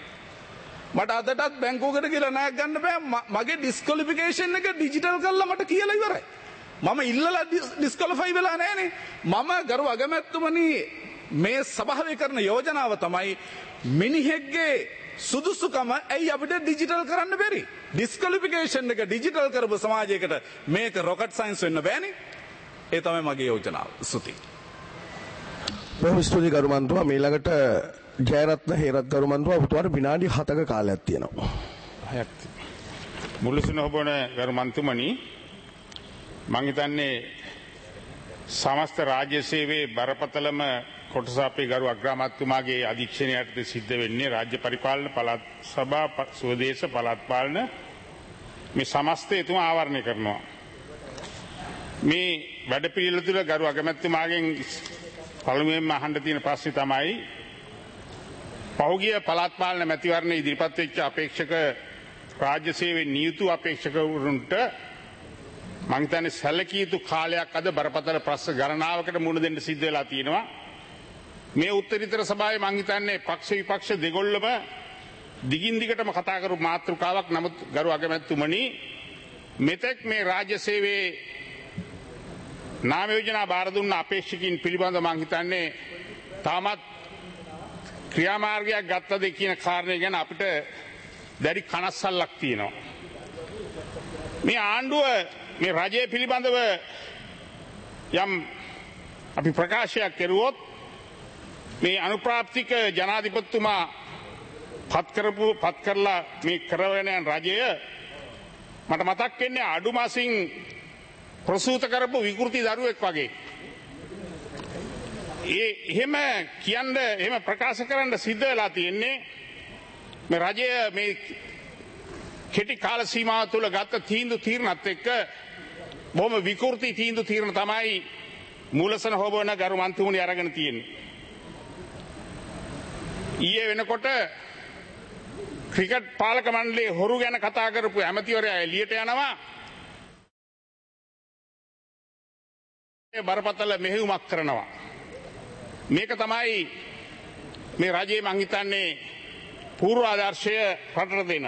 මට අදටත් බැංකුවකට ගිහලා ණයක් ගන්න බෑ. මගේ ඩිස්ක්වොලිෆිකේෂන් එක ඩිජිටල් කරලා මට කියලා ඉවරයි. මම ඉල්ලලා ඩිස්ක්වොලිෆයි වෙලා නැහනේ. මම ගරු අගමැතිතුමනි මේ සභාවේ කරන යෝජනාව තමයි මිනිහෙක්ගේ සුදුසුකම ඇයි අපිට ඩිජිටල් කරන්න බැරි? ඩිස්ක්වොලිෆිකේෂන් එක ඩිජිටල් කරපු සමාජයකට මේක රොකට් සයන්ස් වෙන්න බෑනේ. ඒ තමයි මගේ යෝජනාව. ස්තුතියි. බොහොම ස්තුතියි ගරු මන්තුමා. මේ ළඟට ජයරත්න හේරත් ගරු මන්තුමා ඔබතුමාට විනාඩි 7ක කාලයක් තියෙනවා. මුල්ලසුන හොබන ගරු මන්තුමනි මං හිතන්නේ සමස්ත රාජ්‍ය සේවයේ බරපතලම කොටස අපේ ගරු අග්‍රාමාත්‍යතුමාගේ අධීක්ෂණය යටතේ සිද්ධ වෙන්නේ රාජ්‍ය පරිපාලන පළාත් සභා ස්වදේශ පළාත් පාලන මේ සමස්තය එතුමා ආවරණය කරනවා. මේ වැඩපිළිවෙල තුළ ගරු අගමැතිතුමාගෙන් පළමුවෙන්ම අහන්න තියෙන ප්‍රශ්නේ තමයි පහුගිය පළාත් පාලන මැතිවරණ ඉදිරිපත් වෙච්ච අපේක්ෂක රාජ්‍ය සේවයේ නියුතු අපේක්ෂකවරුන්ට මං හිතන්නේ සැලකිය යුතු කාලයක් අද බරපතල ප්‍රශ්න ගණනාවකට මුහුණ දෙන්න සිද්ධ වෙලා තියෙනවා. මේ උත්තරීතර සභාවේ මං හිතන්නේ පක්ෂ විපක්ෂ දෙගොල්ලම දිගින් දිගටම කතා කරපු මාතෘකාවක්. නමුත් ගරු අගමැතිතුමනි මෙතෙක් මේ රාජ්‍ය සේවයේ නාම යෝජනා බාර දුන්න අපේක්ෂකින් පිළිබඳව මං හිතන්නේ තාමත් ක්‍රියාමාර්ගයක් ගත්තද කියන කාරණය ගැන අපිට දැඩි කනස්සල්ලක් තියෙනවා. මේ ආණ්ඩුව මේ රජය පිළිබඳව යම් අපි ප්‍රකාශයක් කෙරුවොත් මේ අනුප්‍රාප්තික ජනාධිපතිතුමා පත් කරලා මේ කරගෙන යන රජය මට මතක් වෙන්නේ අඩු මාසින් ප්‍රසූත කරපු විකෘති දරුවෙක් වගේ. එහෙම කියන්න එහෙම ප්‍රකාශ කරන්න සිද්ධ වෙලා තියෙන්නේ මේ රජය මේ කෙටි කාල සීමාව තුළ ගත්ත තීරණත් එක්ක බොහොම විකෘති තීරණ තමයි මූලසන හොබවන ගරු මන්ත්‍රීතුමනි අරගෙන තියෙන්නේ. ඊයේ වෙනකොට ක්‍රිකට් පාලක මණ්ඩලයේ හොරු ගැන කතා කරපු ඇමතිවරයා එළියට යනවා. බරපතල මෙහෙයුමක් කරනවා. මේක තමයි මේ රජයේ මං හිතන්නේ පූර්ව ආදර්ශය රටට දෙන.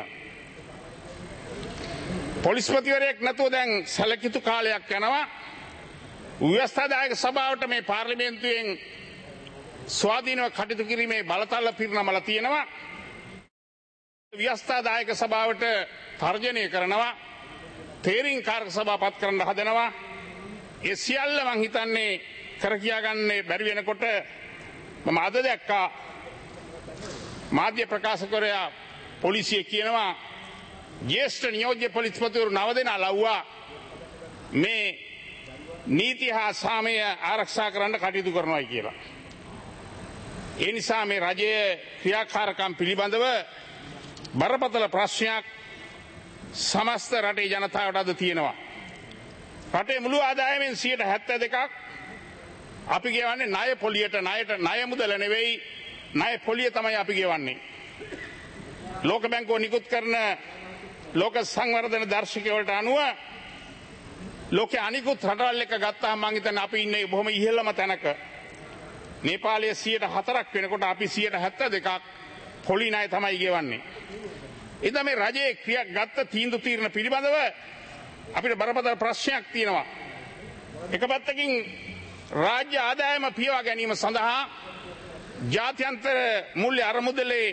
පොලිස්පතිවරයෙක් නැතුව දැන් සැලකිතු කාලයක් යනවා. ව්‍යවස්ථාදායක සභාවට මේ පාර්ලිමේන්තුවෙන් ස්වාධීනව කටයුතු කිරීමේ බලතල පිරිනමලා තියෙනවා. ව්‍යවස්ථාදායක සභාවට තර්ජනය කරනවා තේරීම් කාරක සභා පත් කරන්න හදනවා ඒ සියල්ල මං හිතන්නේ කර කියාගන්නේ බැරි වෙනකොට මම අද දැක්කා මාධ්‍ය ප්‍රකාශකවරයා පොලිසිය කියනවා ජ්‍යෙෂ්ඨ නියෝජ්‍ය පොලිස්පතිවරු 9 දෙනා ලව්වා මේ නීති හා සාමය ආරක්ෂා කරන්න කටයුතු කරනවා කියලා. ඒ නිසා මේ රජයේ ක්‍රියාකාරකම් පිළිබඳව බරපතල ප්‍රශ්නයක් සමස්ත රටේ ජනතාවට අද තියෙනවා. රටේ මුළු ආදායමෙන් 72%ක් අපි ගෙවන්නේ ණය පොලියට ණය මුදල නෙවෙයි ණය පොලිය තමයි අපි ගෙවන්නේ. ලෝක බැංකුව නිකුත් කරන ලෝක සංවර්ධන දර්ශකය වලට අනුව ලෝකේ අනිකුත් රටවල් එක ගත්තාම මං හිතන්නේ අපි ඉන්නේ බොහොම ඉහළම තැනක. නේපාලයේ 104ක් වෙනකොට අපි 72ක් පොලි ණය තමයි ගෙවන්නේ. එදා මේ රජයේ ක්‍රියා ගත්ත තීන්දුව తీරන පිළිබඳව අපිට බරපතල ප්‍රශ්නයක් තියෙනවා. එක පැත්තකින් රාජ්‍ය ආදායම පියවා ගැනීම සඳහා ජාත්‍යන්තර මූල්‍ය අරමුදලේ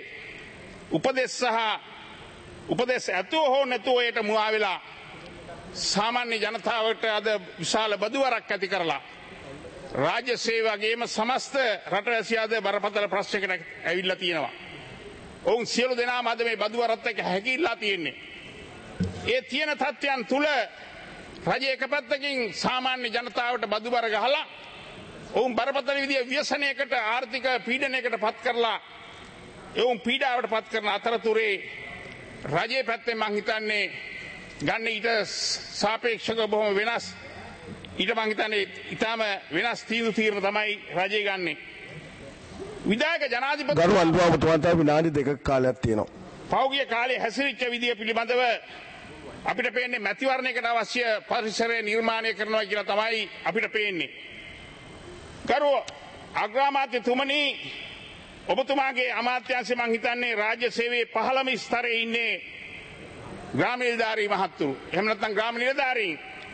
උපදෙස් ඇතුව හෝ නැතුව ඒට මුවා වෙලා සාමාන්‍ය ජනතාවට අද විශාල බදුවරක් ඇති කරලා රාජ්‍ය සේවයේම සමස්ත රටවැසියා අද බරපතල ප්‍රශ්නයකට ඇවිල්ලා තියෙනවා. ඔවුන් සියලු දෙනාම අද මේ බදුවරත් එක්ක හැකියිලා තියෙන්නේ. ඒ තියෙන තත්ත්වයන් තුල රජය එක පැත්තකින් සාමාන්‍ය ජනතාවට බදුබර ගහලා ඔවුන් බරපතල විදිහේ ව්‍යසනයකට ආර්ථික පීඩනයකට පත් කරලා ඔවුන් පීඩාවට පත් කරන අතරතුරේ රජයේ පැත්තෙන් මං හිතන්නේ ගන්න ඊට සාපේක්ෂව බොහොම වෙනස් ඊට මං හිතන්නේ ඊටම වෙනස් තීන්දුව తీරන තමයි රජය ගන්නෙ. විධායක ජනාධිපති ගරු අන්තිමතුමාට විනාඩි 2ක කාලයක් තියෙනවා. පෞගිය කාලේ හැසිරිච්ච විදිය පිළිබඳව අපිට පේන්නේ මැතිවරණයකට අවශ්‍ය පරිසරය නිර්මාණය කරනවා කියලා තමයි අපිට පේන්නේ. ගරු අග්‍රාමාත්‍යතුමනි ඔබතුමාගේ අමාත්‍යාංශය මං හිතන්නේ රාජ්‍ය සේවයේ 15ම ස්තරයේ ඉන්නේ ග්‍රාම නිලධාරී මහත්තුරු. එහෙම නැත්නම් ග්‍රාම නිලධාරීන්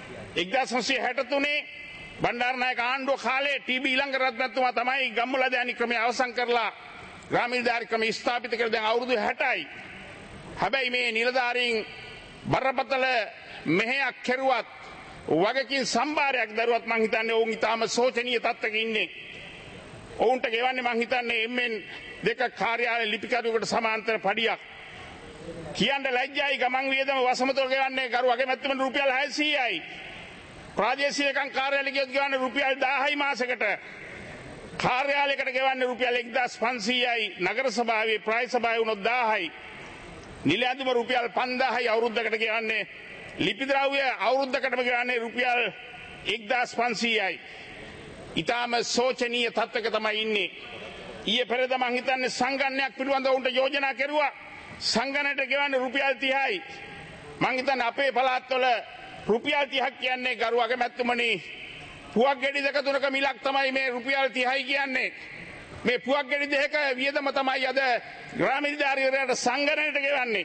1963 බණ්ඩාරනායක ආණ්ඩුව කාලේ ටීබී ඊළඟරත්නතුමා තමයි ගම්මුලදෑනි ක්‍රමය අවසන් කරලා ග්‍රාම නිලධාරී ක්‍රමය ස්ථාපිත කරලා දැන් අවුරුදු 60යි. හැබැයි මේ නිලධාරීන් බරපතල මෙහෙයක් කෙරුවත් වගකීම් සම්භාරයක් දරුවත් මං හිතන්නේ ඔවුන් ඊටාම සෝචනීය තත්ත්වයක ඉන්නේ. ඔවුන්ට ගෙවන්නේ මං හිතන්නේ එම්ෙන් දෙක කාර්යාලය ලිපිකරුවෙකුට සමාන්තර පඩියක්. කියන්න ලැජ්ජයි ගමන් වියදම වසමතොල ගෙවන්නේ ගරු අගමැතිතුමන් රුපියල් 600යි. ප්‍රාදේශීය ලේකම් කාර්යාලය ගෙවන්නේ රුපියල් 1000යි මාසෙකට. කාර්යාලයකට ගෙවන්නේ රුපියල් 1500යි. නගර සභාවේ ප්‍රාය සභාවේ වුණොත් 1000යි. නිල ඇඳුම රුපියල් 5000යි අවුරුද්දකට ගෙවන්නේ. ලිපි ද්‍රව්‍ය අවුරුද්දකටම ගෙවන්නේ රුපියල් 1500යි. ඊටාම සෝචනීය තත්ත්වයක තමයි ඉන්නේ. ඊයේ පෙරේද මං හිතන්නේ සංගණනයක් පිළිබඳව උන්ට යෝජනා කෙරුවා. සංගණනයට ගෙවන්නේ රුපියල් 30යි. මං හිතන්නේ අපේ පළාත්වල රුපියල් 30ක් කියන්නේ ගරු අගමැතිතුමනි පුවක් ගෙඩි දෙක තුනක මිලක් තමයි මේ රුපියල් 30යි කියන්නේ. මේ පුවක් ගෙඩි දෙක වියදම තමයි අද ග්‍රාම නිලධාරීවරයාට සංගණනයට ගෙවන්නේ.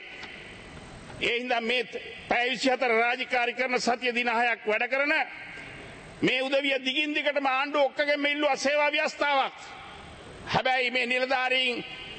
ඒ හින්දා මේ පැය 24 රාජකාරී කරන සතිය දින 6ක් වැඩ කරන මේ උදවිය දිගින් දිගටම ආණ්ඩුව ඔක්කොගෙම ඉල්ලුවා සේවා ව්‍යවස්ථාවක්. හැබැයි මේ නිලධාරීන්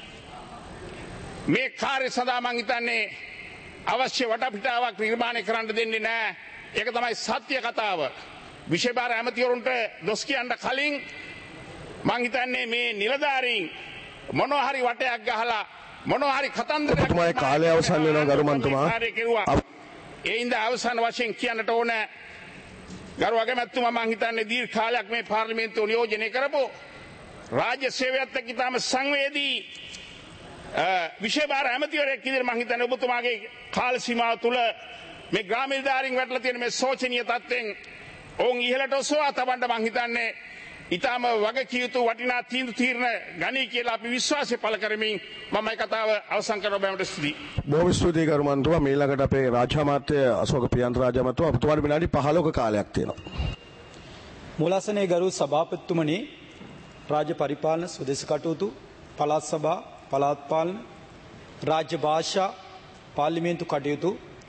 මේ කාර්ය සඳහා මං හිතන්නේ අවශ්‍ය වටපිටාවක් නිර්මාණය කරන්න දෙන්නේ නැහැ. ඒක තමයි සත්‍ය කතාව. විශේෂ ඇමතිවරුන්ට දොස් කියන්න කලින් මං හිතන්නේ මේ නිලධාරීන් මොනවා හරි වටයක් ගහලා මොනවා හරි කතන්දරයක් ඔබතුමාගේ කාලය අවසන් වෙනවා ගරු මන්තුමා. ඒ ඉඳ අවසන් වශයෙන් කියන්නට ඕන ගරු අගමැතිතුමා මං හිතන්නේ දීර්ඝ කාලයක් මේ පාර්ලිමේන්තුව නියෝජනය කරපු රාජ්‍ය සේවයත් එක්ක ඉතාම සංවේදී විශේෂ ඇමතිවරයෙක් විදිහට මං හිතන්නේ ඔබතුමාගේ කාල සීමාව තුළ මේ ග්‍රාම නිලධාරීන් වැටලා තියෙන මේ සෝචනීය තත්ත්වෙන් ඔවුන් ඉහළට ඔසවා තබන්න මං හිතන්නේ ඊටම වගකීම් යුතු වටිනා තීන්දුව తీරන ගණී කියලා අපි විශ්වාසය පළ කරමින් මම මේ කතාව අවසන් කරනවා බෑමට ස්තුතියි. බොහොම ස්තුතියි ගරු මන්තුමා. ඊළඟට අපේ රාජ්‍ය අමාත්‍ය අශෝක ප්‍රියන්ත රාජමතුමා ඔබතුමාට විනාඩි 15ක කාලයක් තියෙනවා. මුලාසනේ ගරු සභාපතිතුමනි රාජ්‍ය පරිපාලන ස්වදේශ කටයුතු පළාත් සභා පළාත් පාලන රාජ්‍ය භාෂා පාර්ලිමේන්තු කටයුතු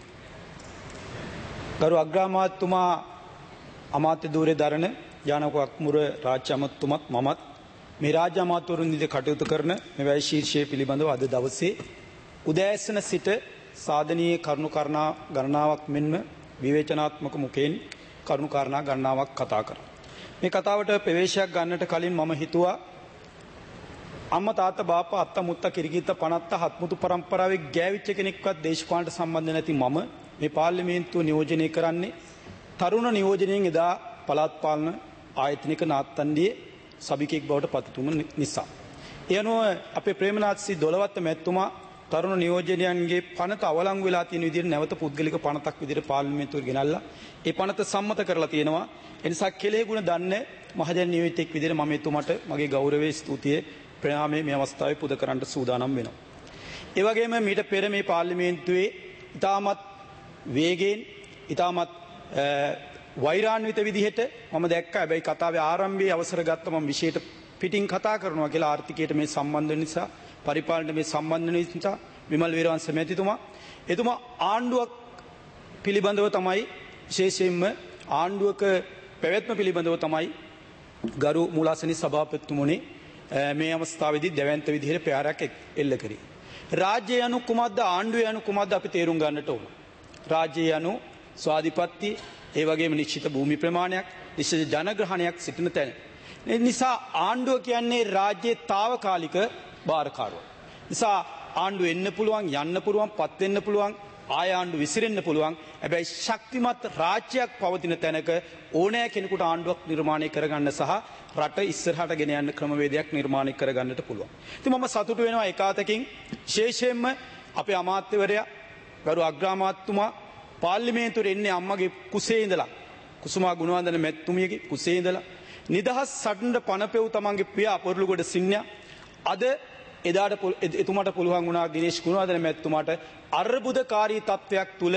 ගරු අග්‍රාමාත්‍යතුමා අමාත්‍ය ධූරේ දරන ජානක අක්මුර රාජ්‍ය අමාත්‍යතුමත් මමත් මේ රාජ්‍ය අමාත්‍යවරුන් විදිහට කටයුතු කරන මෙවැනි ශීර්ෂයේ පිළිබඳව අද දවසේ උදෑසන සිට සාධනීය කරුණු කාරණා ගණනාවක් මෙන්ම විවේචනාත්මක මුඛයෙන් කරුණු කාරණා ගණනාවක් කතා කරා. මේ කතාවට ප්‍රවේශයක් ගන්නට කලින් මම හිතුවා අම්මා තාත්තා බාප්පා අත්තා මුත්තා කිරිගිත්තා පනත්තා හත්මුතු පරම්පරාවේ ගෑවිච්ච කෙනෙක්වත් දේශපාලනට සම්බන්ධ නැති මම මේ පාර්ලිමේන්තුව නියෝජනය කරන්නේ තරුණ නියෝජනයෙන් එදා පළාත් පාලන ආයතනික නාත්තන්ඩියේ සභිකෙක් බවට පත්තුම නිසා. ඒ අනුව අපේ ප්‍රේමනාත් සී දොළවත්ත මැතිතුමා තරුණ නියෝජනයන්ගේ පනත අවලංගු වෙලා තියෙන විදිහට නැවත පුද්ගලික පනතක් විදිහට පාර්ලිමේන්තුවට ගෙනල්ලා ඒ පනත සම්මත කරලා තියෙනවා. ඒ නිසා කෙලෙහිගුණ දන්නේ මහජන නියෝජිතෙක් විදිහට මම එතුමාට මගේ ගෞරවයේ ස්තුතිය ප්‍රණාමයේ මේ අවස්ථාවේ පුද කරන්න සූදානම් වෙනවා. ඒ වගේම මීට පෙර මේ පාර්ලිමේන්තුවේ ඉතාමත් වේගයෙන් ඉතාමත් වෛරාන්විත විදිහට මම දැක්කා. හැබැයි කතාවේ ආරම්භයේ අවසර ගත්ත මම විශේෂ පිටින් කතා කරනවා කියලා ආර්ථිකයට මේ සම්බන්ධ නිසා පරිපාලනයට මේ සම්බන්ධ නිසා විමල් වීරවංශ මැතිතුමා එතුමා ආණ්ඩුවක් පිළිබඳව තමයි විශේෂයෙන්ම ආණ්ඩුවක පැවැත්ම පිළිබඳව තමයි ගරු මූලාසනී සභාපතිතුමනි මේ අවස්ථාවේදී දැවැන්ත විදිහට ප්‍රාරයක් එල්ල කරේ. රාජ්‍ය යනු කුමක්ද ආණ්ඩුව යනු කුමක්ද අපි තේරුම් ගන්නට ඕන. රාජ්‍ය යනු ස්වාධිපත්‍ය ඒ වගේම නිශ්චිත භූමි ප්‍රමාණයක් නිශ්චිත ජනග්‍රහණයක් සිටින තැන. ඒ නිසා ආණ්ඩුව කියන්නේ රාජ්‍යයේ తాවකාලික භාරකාරුව. නිසා ආණ්ඩුව එන්න පුළුවන් යන්න පුළුවන් පත් වෙන්න පුළුවන් ආය ආණ්ඩුව විසිරෙන්න පුළුවන්. හැබැයි ශක්තිමත් රාජ්‍යයක් පවතින තැනක ඕනෑ කෙනෙකුට ආණ්ඩුවක් නිර්මාණය කරගන්න සහ රට ඉස්සරහට ගෙන යන්න ක්‍රමවේදයක් නිර්මාණය කරගන්නට පුළුවන්. ඉතින් මම සතුටු වෙනවා ඒකාතකින් විශේෂයෙන්ම අපේ අමාත්‍යවරයා ගරු අග්‍රාමාත්‍යතුමා පාර්ලිමේන්තුවේ එන්නේ අම්මගේ කුසේ ඉඳලා කුසුමා ගුණවර්ධන මැතිතුමියගේ කුසේ ඉඳලා නිදහස් සටනට පනපෙව් තමන්ගේ පියා පොරළුගොඩ සිංහයා අද එදාට එතුමාට පුළුවන් වුණා දිනේෂ් ගුණවර්ධන මැතිතුමාට අර්බුදකාරී තත්ත්වයක් තුල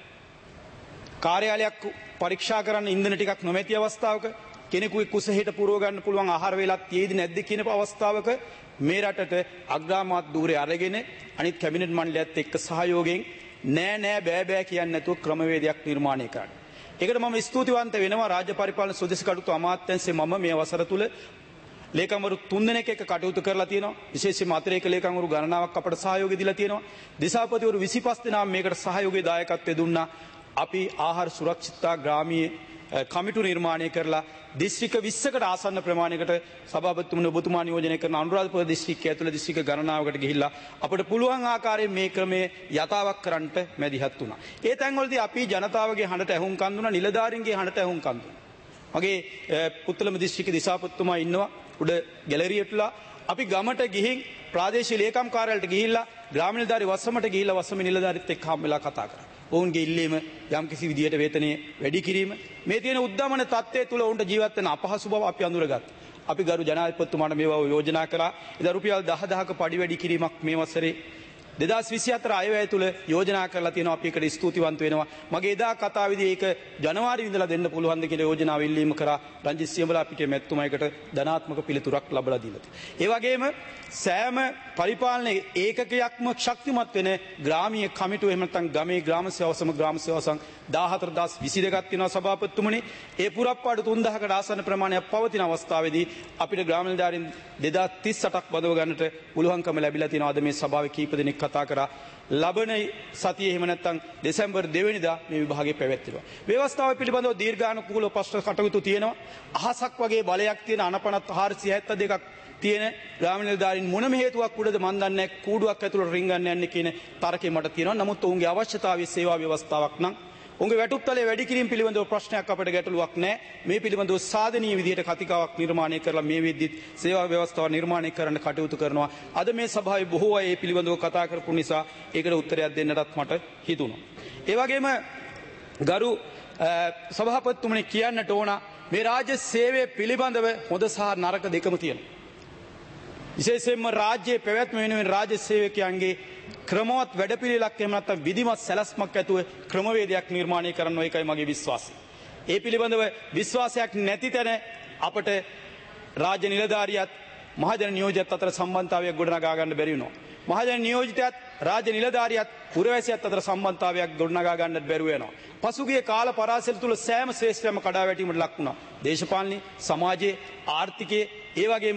කාර්යාලයක් පරීක්ෂා කරන්න ඉන්ධන ටිකක් නොමැති අවස්ථාවක කෙනෙකුගේ කුසෙහිට පුරව ගන්න පුළුවන් ආහාර වේලක් තියෙදි නැද්ද කියන අවස්ථාවක මේ රටට අග්‍රාමාත්‍ය ධූරය අරගෙන අනිත් කැබිනට් මණ්ඩලයත් එක්ක සහයෝගයෙන් නෑ බෑ බෑ කියන්නේ නැතුව ක්‍රමවේදයක් නිර්මාණය කරන්න. ඒකට මම ස්තුතිවන්ත වෙනවා රාජ්‍ය පරිපාලන සුදෙස් කටයුතු අමාත්‍යාංශයේ මම මේ අවසර තුල ලේකම්වරු 3 දෙනෙක් එක්ක කටයුතු කරලා තියෙනවා. විශේෂයෙන්ම අතිරේක ලේකම්වරු ගණනාවක් අපට සහයෝගය දීලා තියෙනවා. දිසාපතිවරු 25 දෙනා මේකට සහයෝගයේ දායකත්වය දුන්නා. අපි ආහාර සුරක්ෂිතතා ග්‍රාමීය කමිටු නිර්මාණය කරලා දිස්ත්‍රික්ක 20කට ආසන්න ප්‍රමාණයකට සභාපතිතුමනි ඔබතුමා නියෝජනය කරන අනුරාධපුර දිස්ත්‍රික්කය ඇතුළේ දිස්ත්‍රික්ක ගණනාවකට ගිහිල්ලා අපිට පුළුවන් ආකාරයෙන් මේ ක්‍රමයේ යථාවක් කරන්නට මැදිහත් වුණා. ඒ තැන්වලදී අපි ජනතාවගේ හඬට ඇහුම්කන් දුන්නා, නිලධාරීන්ගේ හඬට ඇහුම්කන් දුන්නා. මගේ පුත්තලම දිස්ත්‍රික්ක දිසාපතිතුමා ඉන්නවා උඩ ගැලරියටලා අපි ගමට ගිහින් ප්‍රාදේශීය ලේකම් කාර්යාලයට ගිහිල්ලා ග්‍රාම නිලධාරි වස්සමට ගිහිල්ලා වස්සම නිලධාරිත් එක්ක හම් වෙලා කතා කරා. ඔවුන්ගේ ඉල්ලීම යම් කිසි විදියට වේතනය වැඩි කිරීම මේ තියෙන උද්දමන තත්ත්වය තුළ ඔවුන්ට ජීවත් වෙන අපහසු බව අපි අඳුරගත්තා. අපි ගරු ජනාධිපතිතුමාට මේවා යෝජනා කළා. එදා රුපියල් 10000ක පඩි වැඩි කිරීමක් මේ වසරේ 2024 අයවැය තුල යෝජනා කරලා තියෙනවා. අපි ඒකට ස්තුතිවන්ත වෙනවා. මගේ එදා කතාවේදී ඒක ජනවාරි ඉඳලා දෙන්න පුළුවන්ද කියලා යෝජනාව ඉල්ලීම කරා. රංජිත් සියඹලා පිටේ මැතිතුමායකට ධනාත්මක පිළිතුරක් ලබා දීලා තියෙනවා. ඒ වගේම සෑම පරිපාලන ඒකකයක්ම ශක්තිමත් වෙන ග්‍රාමීය කමිටුව එහෙම නැත්නම් ගමේ ග්‍රාම සේවාසම 14022ක් තියෙනවා සභාපතිතුමනි. ඒ පුරප්පාඩු 3000කට ආසන්න ප්‍රමාණයක් පවතින අවස්ථාවේදී අපිට ග්‍රාම නිලධාරීන් 2038ක් බදව ගන්නට පුළුවන්කම ලැබිලා තියෙනවා. අද මේ සභාවේ කීප දෙනෙක් කතා කරා. ලබන සතියේ එහෙම නැත්නම් දෙසැම්බර් 2 වෙනිදා මේ විභාගය පැවැත්වෙනවා. ව්‍යවස්ථාව පිළිබඳව දීර්ඝානුකූල ප්‍රශ්න කටයුතු තියෙනවා. අහසක් වගේ බලයක් තියෙන අනපනත් 472ක් තියෙන ග්‍රාම නිලධාරීන් මොනම හේතුවක් උඩද මන් දන්නේ නැහැ කූඩුවක් ඇතුළට රින්ගන්න යන්නේ කියන තර්කේ මට තියෙනවා. නමුත් ඔවුන්ගේ අවශ්‍යතාවයේ සේවා ව්‍යවස්ථාවක් නම් ඔවුන්ගේ වැටුප්තලයේ වැඩි කිරීම පිළිබඳව ප්‍රශ්නයක් අපිට ගැටලුවක් නැහැ. මේ පිළිබඳව සාධනීය විදිහට කතිකාවක් නිර්මාණය කරලා මේ වෙද්දිත් සේවා ව්‍යවස්ථාව නිර්මාණය කරන්න කටයුතු කරනවා. අද මේ සභාවේ බොහෝ අය මේ පිළිබඳව කතා කරපු නිසා ඒකට උත්තරයක් දෙන්නටත් මට හිතුණා. ඒ වගේම ගරු සභාපතිතුමනි කියන්නට ඕන මේ රාජ්‍ය සේවය පිළිබඳව හොඳ සහ නරක දෙකම තියෙනවා. විශේෂයෙන්ම රාජ්‍යයේ පැවැත්ම වෙනුවෙන් රාජ්‍ය සේවකයන්ගේ ක්‍රමවත් වැඩපිළිවෙලක් එහෙම නැත්නම් විධිමත් සැලැස්මක් ඇතුව ක්‍රමවේදයක් නිර්මාණය කරනවා. ඒකයි මගේ විශ්වාසය. ඒ පිළිබඳව විශ්වාසයක් නැති තැන අපට රාජ්‍ය නිලධාරියත් මහජන නියෝජිතයත් අතර සම්බන්ධතාවයක් ගොඩනගා ගන්න බැරි වෙනවා. මහජන නියෝජිතයත් රාජ්‍ය නිලධාරියත් පුරවැසියත් අතර සම්බන්ධතාවයක් ගොඩනගා ගන්නත් බැරුව යනවා. පසුගිය කාල පරාසය තුළ සෑම ශ්‍රේෂ්ඨයම කඩාවැටීමට ලක් වුණා. දේශපාලනේ, සමාජයේ, ආර්ථිකයේ ඒ වගේම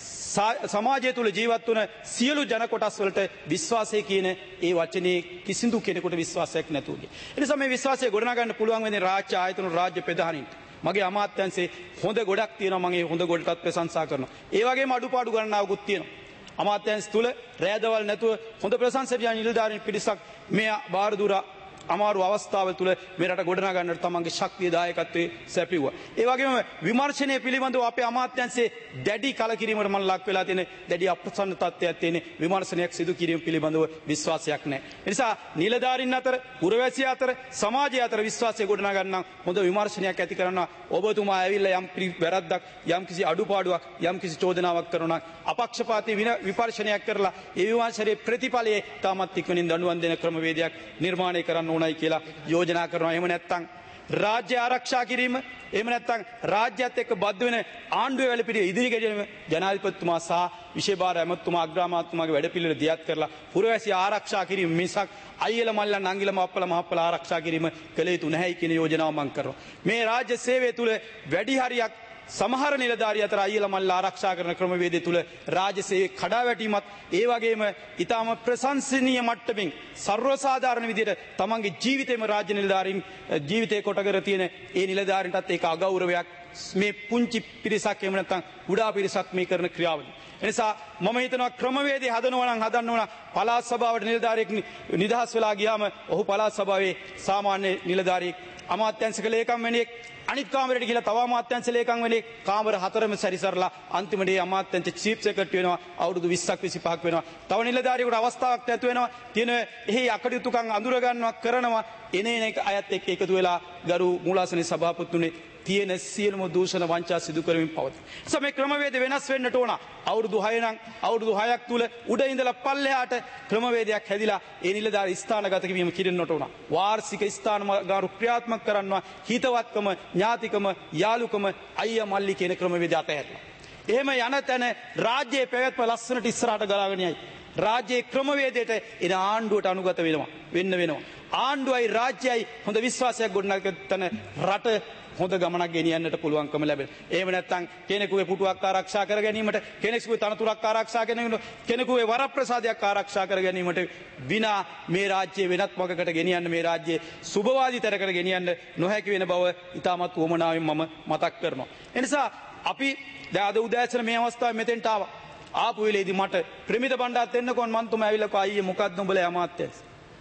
සමාජය තුළ ජීවත් වන සියලු ජන කොටස් වලට විශ්වාසය කියන ඒ වචනේ කිසිදු කෙනෙකුට විශ්වාසයක් නැතුවගේ. ඒ නිසා මේ විශ්වාසය ගොඩනගා ගන්න පුළුවන් වෙන්නේ රාජ්‍ය ආයතන රාජ්‍ය ප්‍රධානීන්ට. මගේ අමාත්‍යංශේ හොඳ ගොඩක් තියෙනවා, මම ඒ හොඳ ගොඩටත් ප්‍රශංසා කරනවා. ඒ වගේම අඩුපාඩු ගණනාවකුත් තියෙනවා. අමාත්‍යංශ තුල රැදවල් නැතුව හොඳ ප්‍රශංසනීය නිලධාරීන් පිරිසක් මේ බාරදුර අමාරු අවස්ථාවල තුල මේ රට ගොඩනගා ගන්නට තමන්ගේ ශක්තිය දායකත්වයේ සැපිවුවා. ඒ වගේම විමර්ශනය පිළිබඳව අපේ අමාත්‍යංශයේ දැඩි කලකිරීමකට මම ලක් වෙලා තියෙන දැඩි අප්‍රසන්න තත්ත්වයක් තියෙන විමර්ශනයක් සිදු කිරීම පිළිබඳව විශ්වාසයක් නැහැ. ඒ නිසා නිලධාරීන් අතර, පුරවැසිය අතර, සමාජය අතර විශ්වාසය ගොඩනගා ගන්න හොඳ විමර්ශනයක් ඇති කරනවා. ඔබතුමා ඇවිල්ලා යම් වැරද්දක්, යම් කිසි අඩුපාඩුවක්, යම් කිසි චෝදනාවක් කරනවා අපක්ෂපාතී විමර්ශනයක් කරලා ඒ විමර්ශනයේ ප්‍රතිඵලයේ තාමත් ඉක්මනින් දඬුවම් දෙන ක්‍රමවේදයක් නිර්මාණය කරන්න ඕනයි කියලා යෝජනා කරනවා. එහෙම නැත්නම් රාජ්‍ය ආරක්ෂා කිරීම, එහෙම නැත්නම් රාජ්‍යයත් එක්ක බද්ධ වෙන ආණ්ඩුවේ වැඩපිළිවෙල ඉදිරි ගෙඩීම ජනාධිපතිතුමා සහ විශේෂ ඇමතුමා අග්‍රාමාත්‍යතුමාගේ වැඩපිළිවෙල දියත් කරලා පුරවැසිය ආරක්ෂා කිරීම මිසක් අයියල මල්ලා නංගිල මහප්පල මහප්පල ආරක්ෂා කිරීම කළ යුතු නැහැ කියන යෝජනාව මම කරනවා. මේ රාජ්‍ය සේවය තුල වැඩි හරියක් සමහර නිලධාරිය අතර අයියලා මල්ලා ආරක්ෂා කරන ක්‍රමවේදය තුල රාජ්‍ය සේවයේ කඩාවැටීමත් ඒ වගේම ඊටම ප්‍රශංසනීය මට්ටමින් සර්වසාධාරණ විදිහට තමන්ගේ ජීවිතේම රාජ්‍ය නිලධාරීන් ජීවිතේ කොටකර තියෙන ඒ නිලධාරීන්ටත් ඒක අගෞරවයක් මේ පුංචි පිරිසක් එහෙම නැත්නම් කුඩා පිරිසක් මේ කරන ක්‍රියාවලිය. එනිසා මම හිතනවා ක්‍රමවේදය හදනවා නම් හදන්න ඕන පළාත් සභාවට නිලධාරියෙක් නිදහස් වෙලා ගියාම ඔහු පළාත් සභාවේ සාමාන්‍ය නිලධාරියෙක්, අමාත්‍යංශක ලේකම් වෙනෙක්, අනිත් කාමරයට ගිහලා තව අමාත්‍යංශ ලේකම් වෙනෙක්, කාමර 4ම සැරිසරලා අන්තිමට මේ අමාත්‍යංශ චීෆ් සෙක්‍රටරි වෙනවා. අවුරුදු 20ක් 25ක් වෙනවා. තව නිලධාරියෙකුට අවස්ථාවක් නැතු වෙනවා. තියෙන එහි අකටයුතුකම් අඳුර ගන්නවා කරනවා. එනේන එක අයත් එක්ක එකතු වෙලා ගරු මූලාසනයේ සභාපතිතුමනි තියෙන සියලුම දූෂණ වංචා සිදු කරමින් පවතී. නිසා මේ ක්‍රමවේද වෙනස් වෙන්නට ඕන. අවුරුදු 6 නම් අවුරුදු 6ක් තුල උඩ ඉඳලා පල්ලෙහාට ක්‍රමවේදයක් හැදිලා ඒ නිලධාරී ස්ථානගත කිරීම කිරෙන්නට ඕන. වාර්ෂික ස්ථාන ගාරු ක්‍රියාත්මක කරනවා. හිතවත්කම, ඥාතිකම, යාලුකම, අයියා මල්ලි කියන ක්‍රමවේද අතහැරලා. එහෙම යන තැන රාජ්‍යයේ පැවැත්ම ලස්සනට ඉස්සරහට ගලාගෙන යයි. රාජ්‍යයේ ක්‍රමවේදයට එන ආණ්ඩුවට අනුගත වෙනවා. ආණ්ඩුවයි රාජ්‍යයයි හොඳ විශ්වාසයක් ගොඩනගන රට හොඳ ගමනක් ගෙනියන්නට පුළුවන්කම ලැබෙන. එහෙම නැත්නම් කෙනෙකුගේ පුටුවක් ආරක්ෂා කර ගැනීමට, කෙනෙකුගේ තනතුරක් ආරක්ෂා කර ගැනීමට, කෙනෙකුගේ වරප්‍රසාදයක් ආරක්ෂා කර ගැනීමට විනා මේ රාජ්‍යය වෙනත් මොකකට ගෙනියන්න, මේ රාජ්‍යයේ සුබවාදී තරකට ගෙනියන්න නොහැකි වෙන බව ඉතාමත් උවමනාවෙන් මම මතක් කරනවා. එනිසා අපි අද උදෑසන මේ අවස්ථාවේ මෙතෙන්ට ආවා. ආපු වෙලේදී මට ප්‍රමිත බණ්ඩාරත් එන්නකොන් මන්තුමා ඇවිල්ලා කෝ අයියේ මොකද්ද උඹලා අමාත්‍යංශ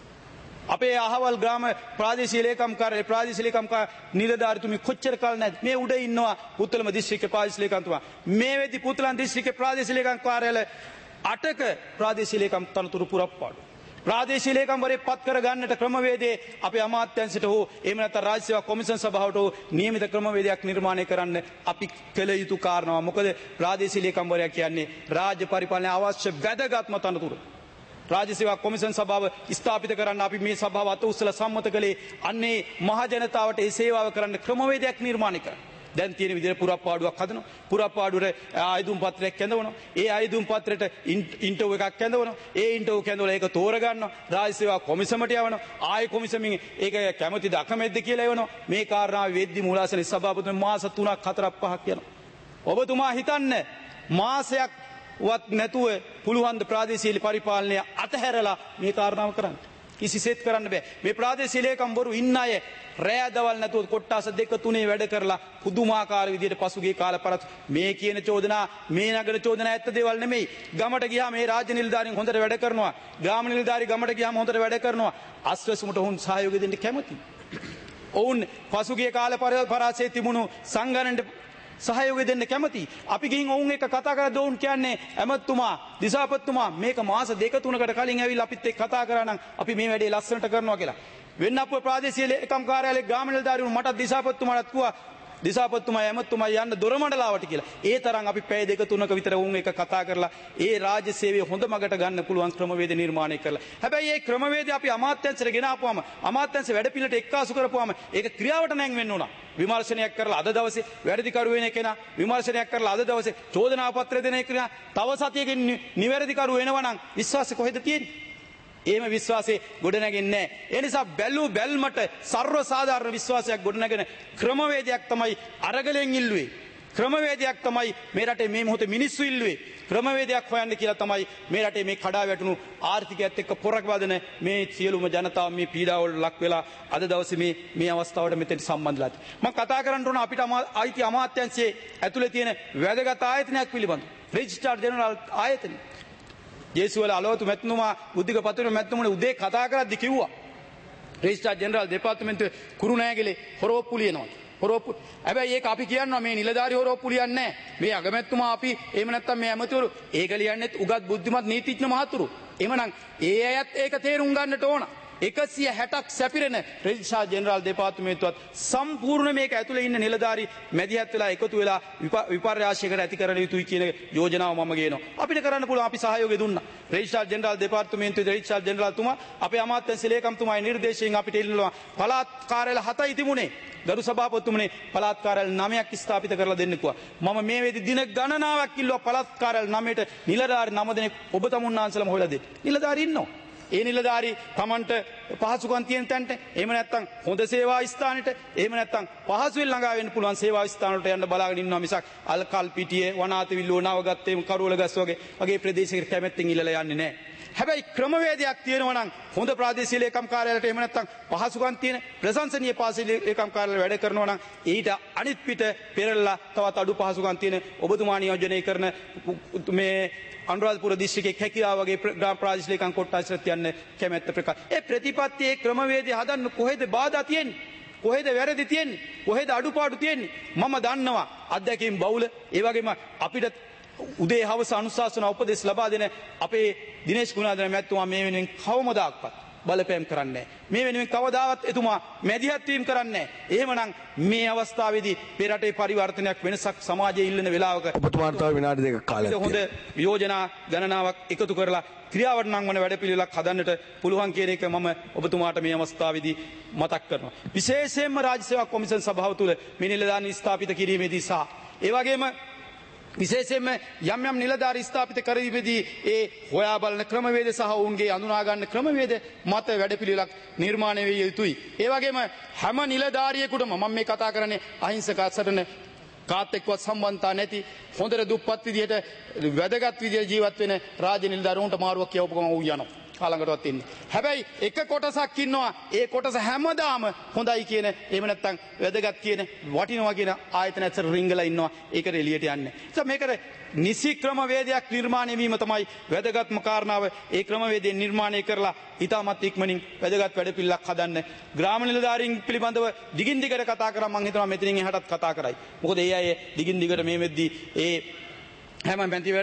අපේ අහවල් ග්‍රාම ප්‍රාදේශීය ලේකම් කාර්යාලය ප්‍රාදේශීය ලේකම් නිලධාරිතුමි කොච්චර කල් නැද්ද මේ උඩ ඉන්නවා පුත්තලම දිස්ත්‍රික්ක ප්‍රාදේශීය ලේකම්තුමා මේ වෙද්දි පුත්තලම් දිස්ත්‍රික්ක ප්‍රාදේශීය ලේකම් කාර්යාලය 8ක ප්‍රාදේශීය ලේකම් තනතුරු පුරප්පාඩු ප්‍රාදේශීය ලේකම්වරයෙක් පත් කර ගන්නට ක්‍රමවේදයේ අපේ අමාත්‍යංශයට හෝ එහෙම නැත්නම් රාජ්‍ය සේවා කොමිෂන් සභාවට හෝ නියමිත ක්‍රමවේදයක් නිර්මාණය කරන්න අපි කළ යුතු කාරණාව. මොකද ප්‍රාදේශීය ලේකම්වරයා කියන්නේ රාජ්‍ය පරිපාලනයේ අවශ්‍ය වැදගත්ම තනතුර. රාජ්‍ය සේවා කොමිෂන් සභාව ස්ථාපිත කරන්න අපි මේ සභාව අත උස්සලා සම්මත කළේ අන්නේ මහ ජනතාවට ඒ සේවාව කරන්න ක්‍රමවේදයක් නිර්මාණය කරන්න. දැන් තියෙන විදිහට පුරප්පාඩුවක් හදනවා. පුරප්පාඩුවේ ආයුධම් පත්‍රයක් කැඳවනවා. ඒ ආයුධම් පත්‍රයට ඉන්ටර්වයුව එකක් කැඳවනවා. ඒ ඉන්ටර්වයුව කැඳවලා ඒක තෝරගන්නවා. රාජ්‍ය සේවා කොමිසමට යවනවා. ආයෙ කොමිසමෙන් ඒක කැමැතිද අකමැතිද කියලා එවනවා. මේ කාරණාව වෙද්දි මූලාසන සභාපතිතුමා මාස 3ක් 4ක් 5ක් යනවා. ඔබතුමා හිතන්නේ මාසයක් වත් නැතුව පුළුවන් ද ප්‍රාදේශීය පරිපාලනය අතහැරලා මේ කාරණාව කරන්න. කිසිසේත් කරන්න බෑ. මේ ප්‍රාදේශීය ලේකම්වරු ඉන්න අය රැදවල් නැතුව කොට්ටාස 2 3 වැඩ කරලා පුදුමාකාර විදියට පසුගිය කාලපරත් මේ කියන චෝදනා මේ නගර චෝදනා ඇත්ත දේවල් නෙමෙයි. ගමට ගියාම මේ රාජ්‍ය නිලධාරීන් හොඳට වැඩ කරනවා. ග්‍රාම නිලධාරී ගමට ගියාම හොඳට වැඩ කරනවා. අස්වැසුමට ඔවුන් සහයෝගය දෙන්න කැමතියි. ඔවුන් පසුගිය කාලපරාසයේ තිබුණු සංගණනට සහයෝගය දෙන්න කැමති. අපි ගිහින් ඔවුන් එක්ක කතා කරලා දෝන් කියන්නේ ඇමතුමා දිසාපතිතුමා මේක මාස 2-3කට කලින් ඇවිල්ලා අපිත් එක්ක කතා කරා නම් අපි මේ වැඩේ ලස්සනට කරනවා කියලා. වෙන්න අපේ ප්‍රාදේශීය ලේකම් කාර්යාලයේ ග්‍රාම නිලධාරීන් මට දිසාපතිතුමාට කිව්වා දිසාපතිතුමා ඇමතුමා යන්න දොරමඩලාවට කියලා. ඒ තරම් අපි පැය 2-3ක විතර ඔවුන් එක්ක කතා කරලා ඒ රාජ්‍ය සේවය හොඳ මගට ගන්න පුළුවන් ක්‍රමවේද නිර්මාණය කරලා. හැබැයි මේ ක්‍රමවේදය අපි අමාත්‍යංශයට ගෙන ආපුවාම අමාත්‍යංශ වැඩපිළිවෙලට එක්කාසු කරපුවාම ඒක ක්‍රියාවට නැං වෙන්න ඕන. විමර්ශනයක් කරලා අද දවසේ වැරදිකරු වෙන කෙනා විමර්ශනයක් කරලා අද දවසේ චෝදනා පත්‍රය දෙන කෙනා තව සතියකින් නිවැරදිකරු වෙනවා නම් විශ්වාසය කොහෙද තියෙන්නේ? එහෙම විශ්වාසය ගොඩනැගෙන්නේ නැහැ. ඒ නිසා බැල්මට සර්ව සාධාරණ විශ්වාසයක් ගොඩනැගෙන ක්‍රමවේදයක් තමයි අරගලෙන් ඉල්ලුවේ. ක්‍රමවේදයක් තමයි මේ රටේ මේ මොහොතේ මිනිස්සු ඉල්ලුවේ. ක්‍රමවේදයක් හොයන්න කියලා තමයි මේ රටේ මේ කඩා වැටුණු ආර්ථිකයත් එක්ක පොරක් වදන මේ සියලුම ජනතාව මේ පීඩාවලට ලක් වෙලා අද දවසේ මේ අවස්ථාවට මෙතෙන් සම්බන්ධලා තියෙනවා. මම කතා කරන්න ඕන අපිට අයිති අමාත්‍යාංශයේ ඇතුලේ තියෙන වැදගත් ආයතනයක් පිළිබඳව. රෙජිස්ට්‍රාර් ජෙනරල් ආයතනය. ජේසුවල අලවතු මැතිතුමා බුද්ධික පතුරු මැතිතුමනේ උදේ කතා කරද්දි කිව්වා රෙජිස්ට්‍රාර් ජෙනරල් දෙපාර්තමේන්තුවේ කුරුණෑගලේ හොරෝප්පු ලියනවා. හොරෝප්පු. හැබැයි ඒක අපි කියනවා මේ නිලධාරී හොරෝප්පු ලියන්නේ නැහැ. මේ අගමැතිතුමා අපි එහෙම නැත්නම් මේ ඇමතිවරු ඒක ලියන්නේත් උගත් බුද්ධිමත් නීතිඥ මහතුරු. එහෙමනම් ඒ අයත් ඒක තේරුම් ගන්නට ඕන. 160ක් සැපිරෙන රෙජිස්ට්‍රාර් ජෙනරල් දෙපාර්තමේන්තුවත් සම්පූර්ණ මේක ඇතුලේ ඉන්න නිලධාරී මැදිහත් වෙලා එකතු වෙලා විපර්යාසයකට ඇති කරන්න යුතුයි කියන යෝජනාව මම ගේනවා. අපිට කරන්න පුළුවන් අපි සහයෝගය දුන්නා. රෙජිස්ට්‍රාර් ජෙනරල් දෙපාර්තමේන්තුවේ රෙජිස්ට්‍රාර් ජෙනරල්තුමා අපේ අමාත්‍යාංශ ලේකම්තුමාගේ නිර්දේශයෙන් අපිට ඉල්ලනවා පළාත් කාර්යාල 7යි තිබුණේ. ගරු සභාපතිතුමනි පළාත් කාර්යාල 9ක් ස්ථාපිත කරලා දෙන්න කිව්වා. මම මේ වේදී දින ගණනාවක් ඉල්ලුවා පළාත් කාර්යාල 9ට නිලධාරී 9 දෙනෙක් ඔබ තමුන්නාන්සලම හොයලා දෙන්න. නිලධාරී ඉන්නවා. ඒ නිලධාරී Tamanට පහසුකම් තියෙන තැනට එහෙම නැත්නම් හොඳ සේවා ස්ථානෙට එහෙම නැත්නම් පහසුවෙන් ළඟා වෙන්න පුළුවන් සේවා ස්ථාන වලට යන්න බලාගෙන ඉන්නවා මිසක් අල්කල් පිටියේ වනාතවිල්ලුව නවගත්තේ කරුවල ගස් වගේ ප්‍රදේශයකට කැමැත්තෙන් ඉල්ලලා යන්නේ නැහැ. හැබැයි ක්‍රමවේදයක් තියෙනවා නම් හොඳ ප්‍රාදේශීය ලේකම් කාර්යාලයට එහෙම නැත්නම් පහසුකම් තියෙන ප්‍රශංසනීය පාසලේ ලේකම් කාර්යාලවල වැඩ කරනවා නම් ඊට අනිත් පිට පෙරළලා තවත් අඩු පහසුකම් තියෙන ඔබතුමා නියෝජනය කරන මේ අනුරාධපුර දිස්ත්‍රික්කයේ හැකියාව වගේ ග්‍රාම ප්‍රාදේශීය ලේකම් කොට්ටාසට යන්න කැමැත්ත ප්‍රකාශ. ඒ ප්‍රතිපත්තියේ ක්‍රමවේදය හදන්න කොහෙද බාධා තියෙන්නේ? කොහෙද වැරදි තියෙන්නේ? කොහෙද අඩුපාඩු තියෙන්නේ? මම දන්නවා අධ්‍යක්ෂකම් බහුල ඒ වගේම අපිට උදේ හවස අනුශාසන උපදෙස් ලබා දෙන අපේ දිනේෂ් ගුණාධර මැතිතුමා මේ වෙනුවෙන් කවමදාක්වත් බලපෑම් කරන්නේ නැහැ. මේ වෙනුවෙන් කවදාවත් එතුමා මැදිහත් වීම කරන්නේ නැහැ. එහෙමනම් මේ අවස්ථාවේදී මේ රටේ පරිවර්තනයක් වෙනසක් සමාජයේ ඉල්ලන වෙලාවක ඔබතුමාට තව විනාඩි දෙකක් කාලයක් හොඳ යෝජනා ගණනාවක් එකතු කරලා ක්‍රියාවට නංවන වැඩපිළිවෙලක් හදන්නට පුළුවන් කියන එක මම ඔබතුමාට මේ අවස්ථාවේදී මතක් කරනවා. විශේෂයෙන්ම රාජ්‍ය සේවා කොමිෂන් සභාව තුළ මේ නිලධාරීන් ස්ථාපිත කිරීමේදී සහ ඒ වගේම විශේෂයෙන්ම යම් නිලධාරී ස්ථාපිත කිරීමේදී ඒ හොයා බලන ක්‍රමවේද සහ ඔවුන්ගේ අඳුනා ගන්න ක්‍රමවේද මත වැඩපිළිවෙලක් නිර්මාණය විය යුතුයි. ඒ වගේම හැම නිලධාරියෙකුටම මම මේ කතා කරන්නේ අහිංසක අසරණ කාත් එක්කවත් සම්බන්ධතා නැති හොඳට දුප්පත් විදියට වැදගත් විදියට ජීවත් වෙන රාජ්‍ය නිලධාරීන්ට මාරුවක් කියවපුවම ඌ යනවා. කාලඟටවත් ඉන්නේ. හැබැයි එක කොටසක් ඉන්නවා ඒ කොටස හැමදාම හොඳයි කියන එහෙම නැත්නම් වැදගත් කියන වටිනවා කියන ආයතන ඇතර රිංගලා ඉන්නවා. ඒකට එළියට යන්නේ. මේකට නිසි ක්‍රමවේදයක් නිර්මාණය වීම තමයි වැදගත්ම කාරණාව. ඒ ක්‍රමවේදය නිර්මාණය කරලා ඊටමත් ඉක්මනින් වැදගත් වැඩපිළිවෙලක් හදන්න. ග්‍රාම නිලධාරීන් පිළිබඳව දිගින් දිගට කතා කරා මම හිතනවා මෙතනින් එහාටත් කතා කරයි. මොකද ඒ අය දිගින් දිගට මේ වෙද්දී ඒ හැම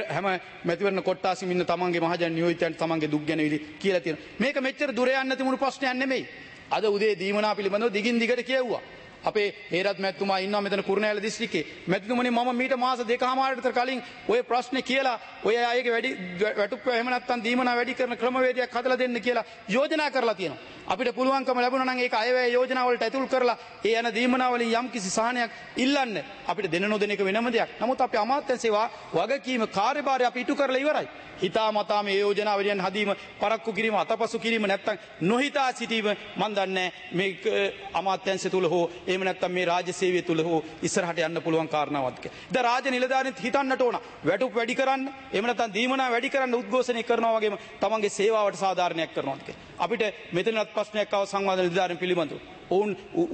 මැතිවරණ කොට්ටාසින් ඉන්න තමන්ගේ මහජන නියෝජිතයන්ට තමන්ගේ දුක් ගැන කියලා තියෙනවා. මේක මෙච්චර දුර යන්න තිබුණු ප්‍රශ්නයක් නෙමෙයි. අද උදේ දීමනා පිළිබඳව දිගින් දිගට කියවුවා. අපේ හේරත් මැතිතුමා ඉන්නවා මෙතන කුරුණෑගල දිස්ත්‍රික්කේ. මැතිතුමනි මම මීට මාස 2කමාරකට කලින් ඔය ප්‍රශ්නේ කියලා ඔය අයගේ වැටුප්ප එහෙම නැත්නම් දීමනා වැඩි කරන ක්‍රමවේදයක් හදලා දෙන්න කියලා යෝජනා කරලා තියෙනවා. අපිට පුළුවන්කම ලැබුණා නම් ඒක අයවැය යෝජනා වලට ඇතුල් කරලා ඒ යන දීමනා වලින් යම්කිසි සහනයක් ඉල්ලන්න අපිට දෙන නොදෙන එක වෙනම දෙයක්. නමුත් අපි අමාත්‍යාංශේ වගකීම කාර්යභාරය අපි ඉටු කරලා ඉවරයි. හිතාමතා මේ යෝජනා වලින් හදීම පරක්කු කිරීම අතපසු කිරීම නැත්නම් නොහිතා සිටීම මන් දන්නේ මේ අමාත්‍යාංශය තුල හෝ එහෙම නැත්නම් මේ රාජ්‍ය සේවය තුල හෝ ඉස්සරහට යන්න පුළුවන් කාරණාවක්. දැන් රාජ්‍ය නිලධාරීන් හිතන්නට ඕන වැටුප් වැඩි කරන්න එහෙම නැත්නම් දීමනා වැඩි කරන්න උද්ඝෝෂණය කරනවා වගේම තමන්ගේ සේවාවට සාධාරණයක් කරනවා කියලා. අපිට මෙතනත් ප්‍රශ්නයක් ආව සංවාද නිලධාරීන් පිළිබඳව. ඔවුන්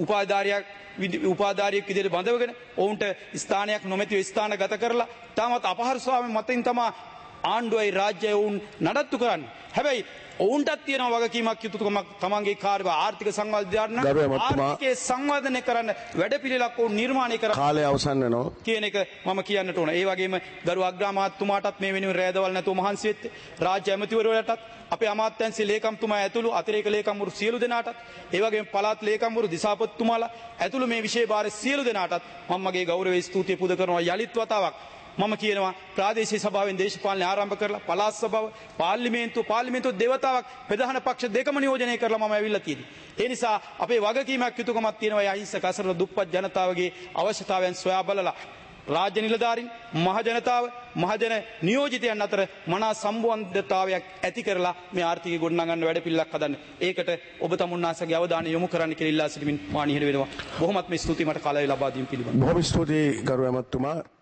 උපාධාරියෙක් විදිහට බඳවගෙන ඔවුන්ට ස්ථානයක් නොමැතිව ස්ථාන ගත කරලා තාමත් අපහසුතාවයෙන් මතින් තමා ආණ්ඩුවයි රාජ්‍යය ඔවුන් නඩත්තු කරන්න. හැබැයි ඔවුන්ටත් තියෙන වගකීමක් යුතුකමක් තමන්ගේ කාර්යභාර ආර්ථික සංවර්ධනය ආර්ථිකයේ සංවර්ධනය කරන්න වැඩපිළිවෙලක් ඔවුන් නිර්මාණය කරන්න කාලය අවසන් වෙනවා කියන එක මම කියන්නට ඕන. ඒ වගේම ගරු අග්‍රාමාත්‍යතුමාටත් මේ වෙනුවෙන් රැඳවල් නැතුව මහන්සි වෙත්තේ රාජ්‍ය ඇමතිවරයාටත් අපේ අමාත්‍යාංශ ලේකම්තුමා ඇතුළු අතිරේක ලේකම්වරු සියලු දෙනාටත් ඒ වගේම පළාත් ලේකම්වරු දිසාපතිතුමාලා ඇතුළු මේ විෂය භාරයේ සියලු දෙනාටත් මම මගේ ගෞරවයේ ස්තුතිය පුද කරනවා. යලිත් වතාවක් මම කියනවා ප්‍රාදේශීය සභාවෙන් දේශපාලනය ආරම්භ කරලා පළාත් සභාව පාර්ලිමේන්තුව දෙවතාවක් ප්‍රධාන පක්ෂ දෙකම නියෝජනය කරලා මම ඇවිල්ලා තියෙනවා. ඒ නිසා අපේ වගකීමක් යුතුකමක් තියෙනවා අහිංසක අසරණ දුප්පත් ජනතාවගේ අවශ්‍යතාවයන් සොයා බලලා රාජ්‍ය නිලධාරීන් මහජනතාව මහජන නියෝජිතයන් අතර මනා සම්බන්ධතාවයක් ඇති කරලා මේ ආර්ථිකය ගොඩනගන්න වැඩපිළිවෙලක් හදන්න. ඒකට ඔබ තමුන්නාසගේ අවධානය යොමු කරන්න කියලා ඉල්ලා සිටිමින් මා නිහඬ වෙනවා. බොහොමත්ම ස්තුතියි මට කාලය ලබා දීම පිළිබඳව. බොහොම ස්තුතියි ගරු ඇමතුමා.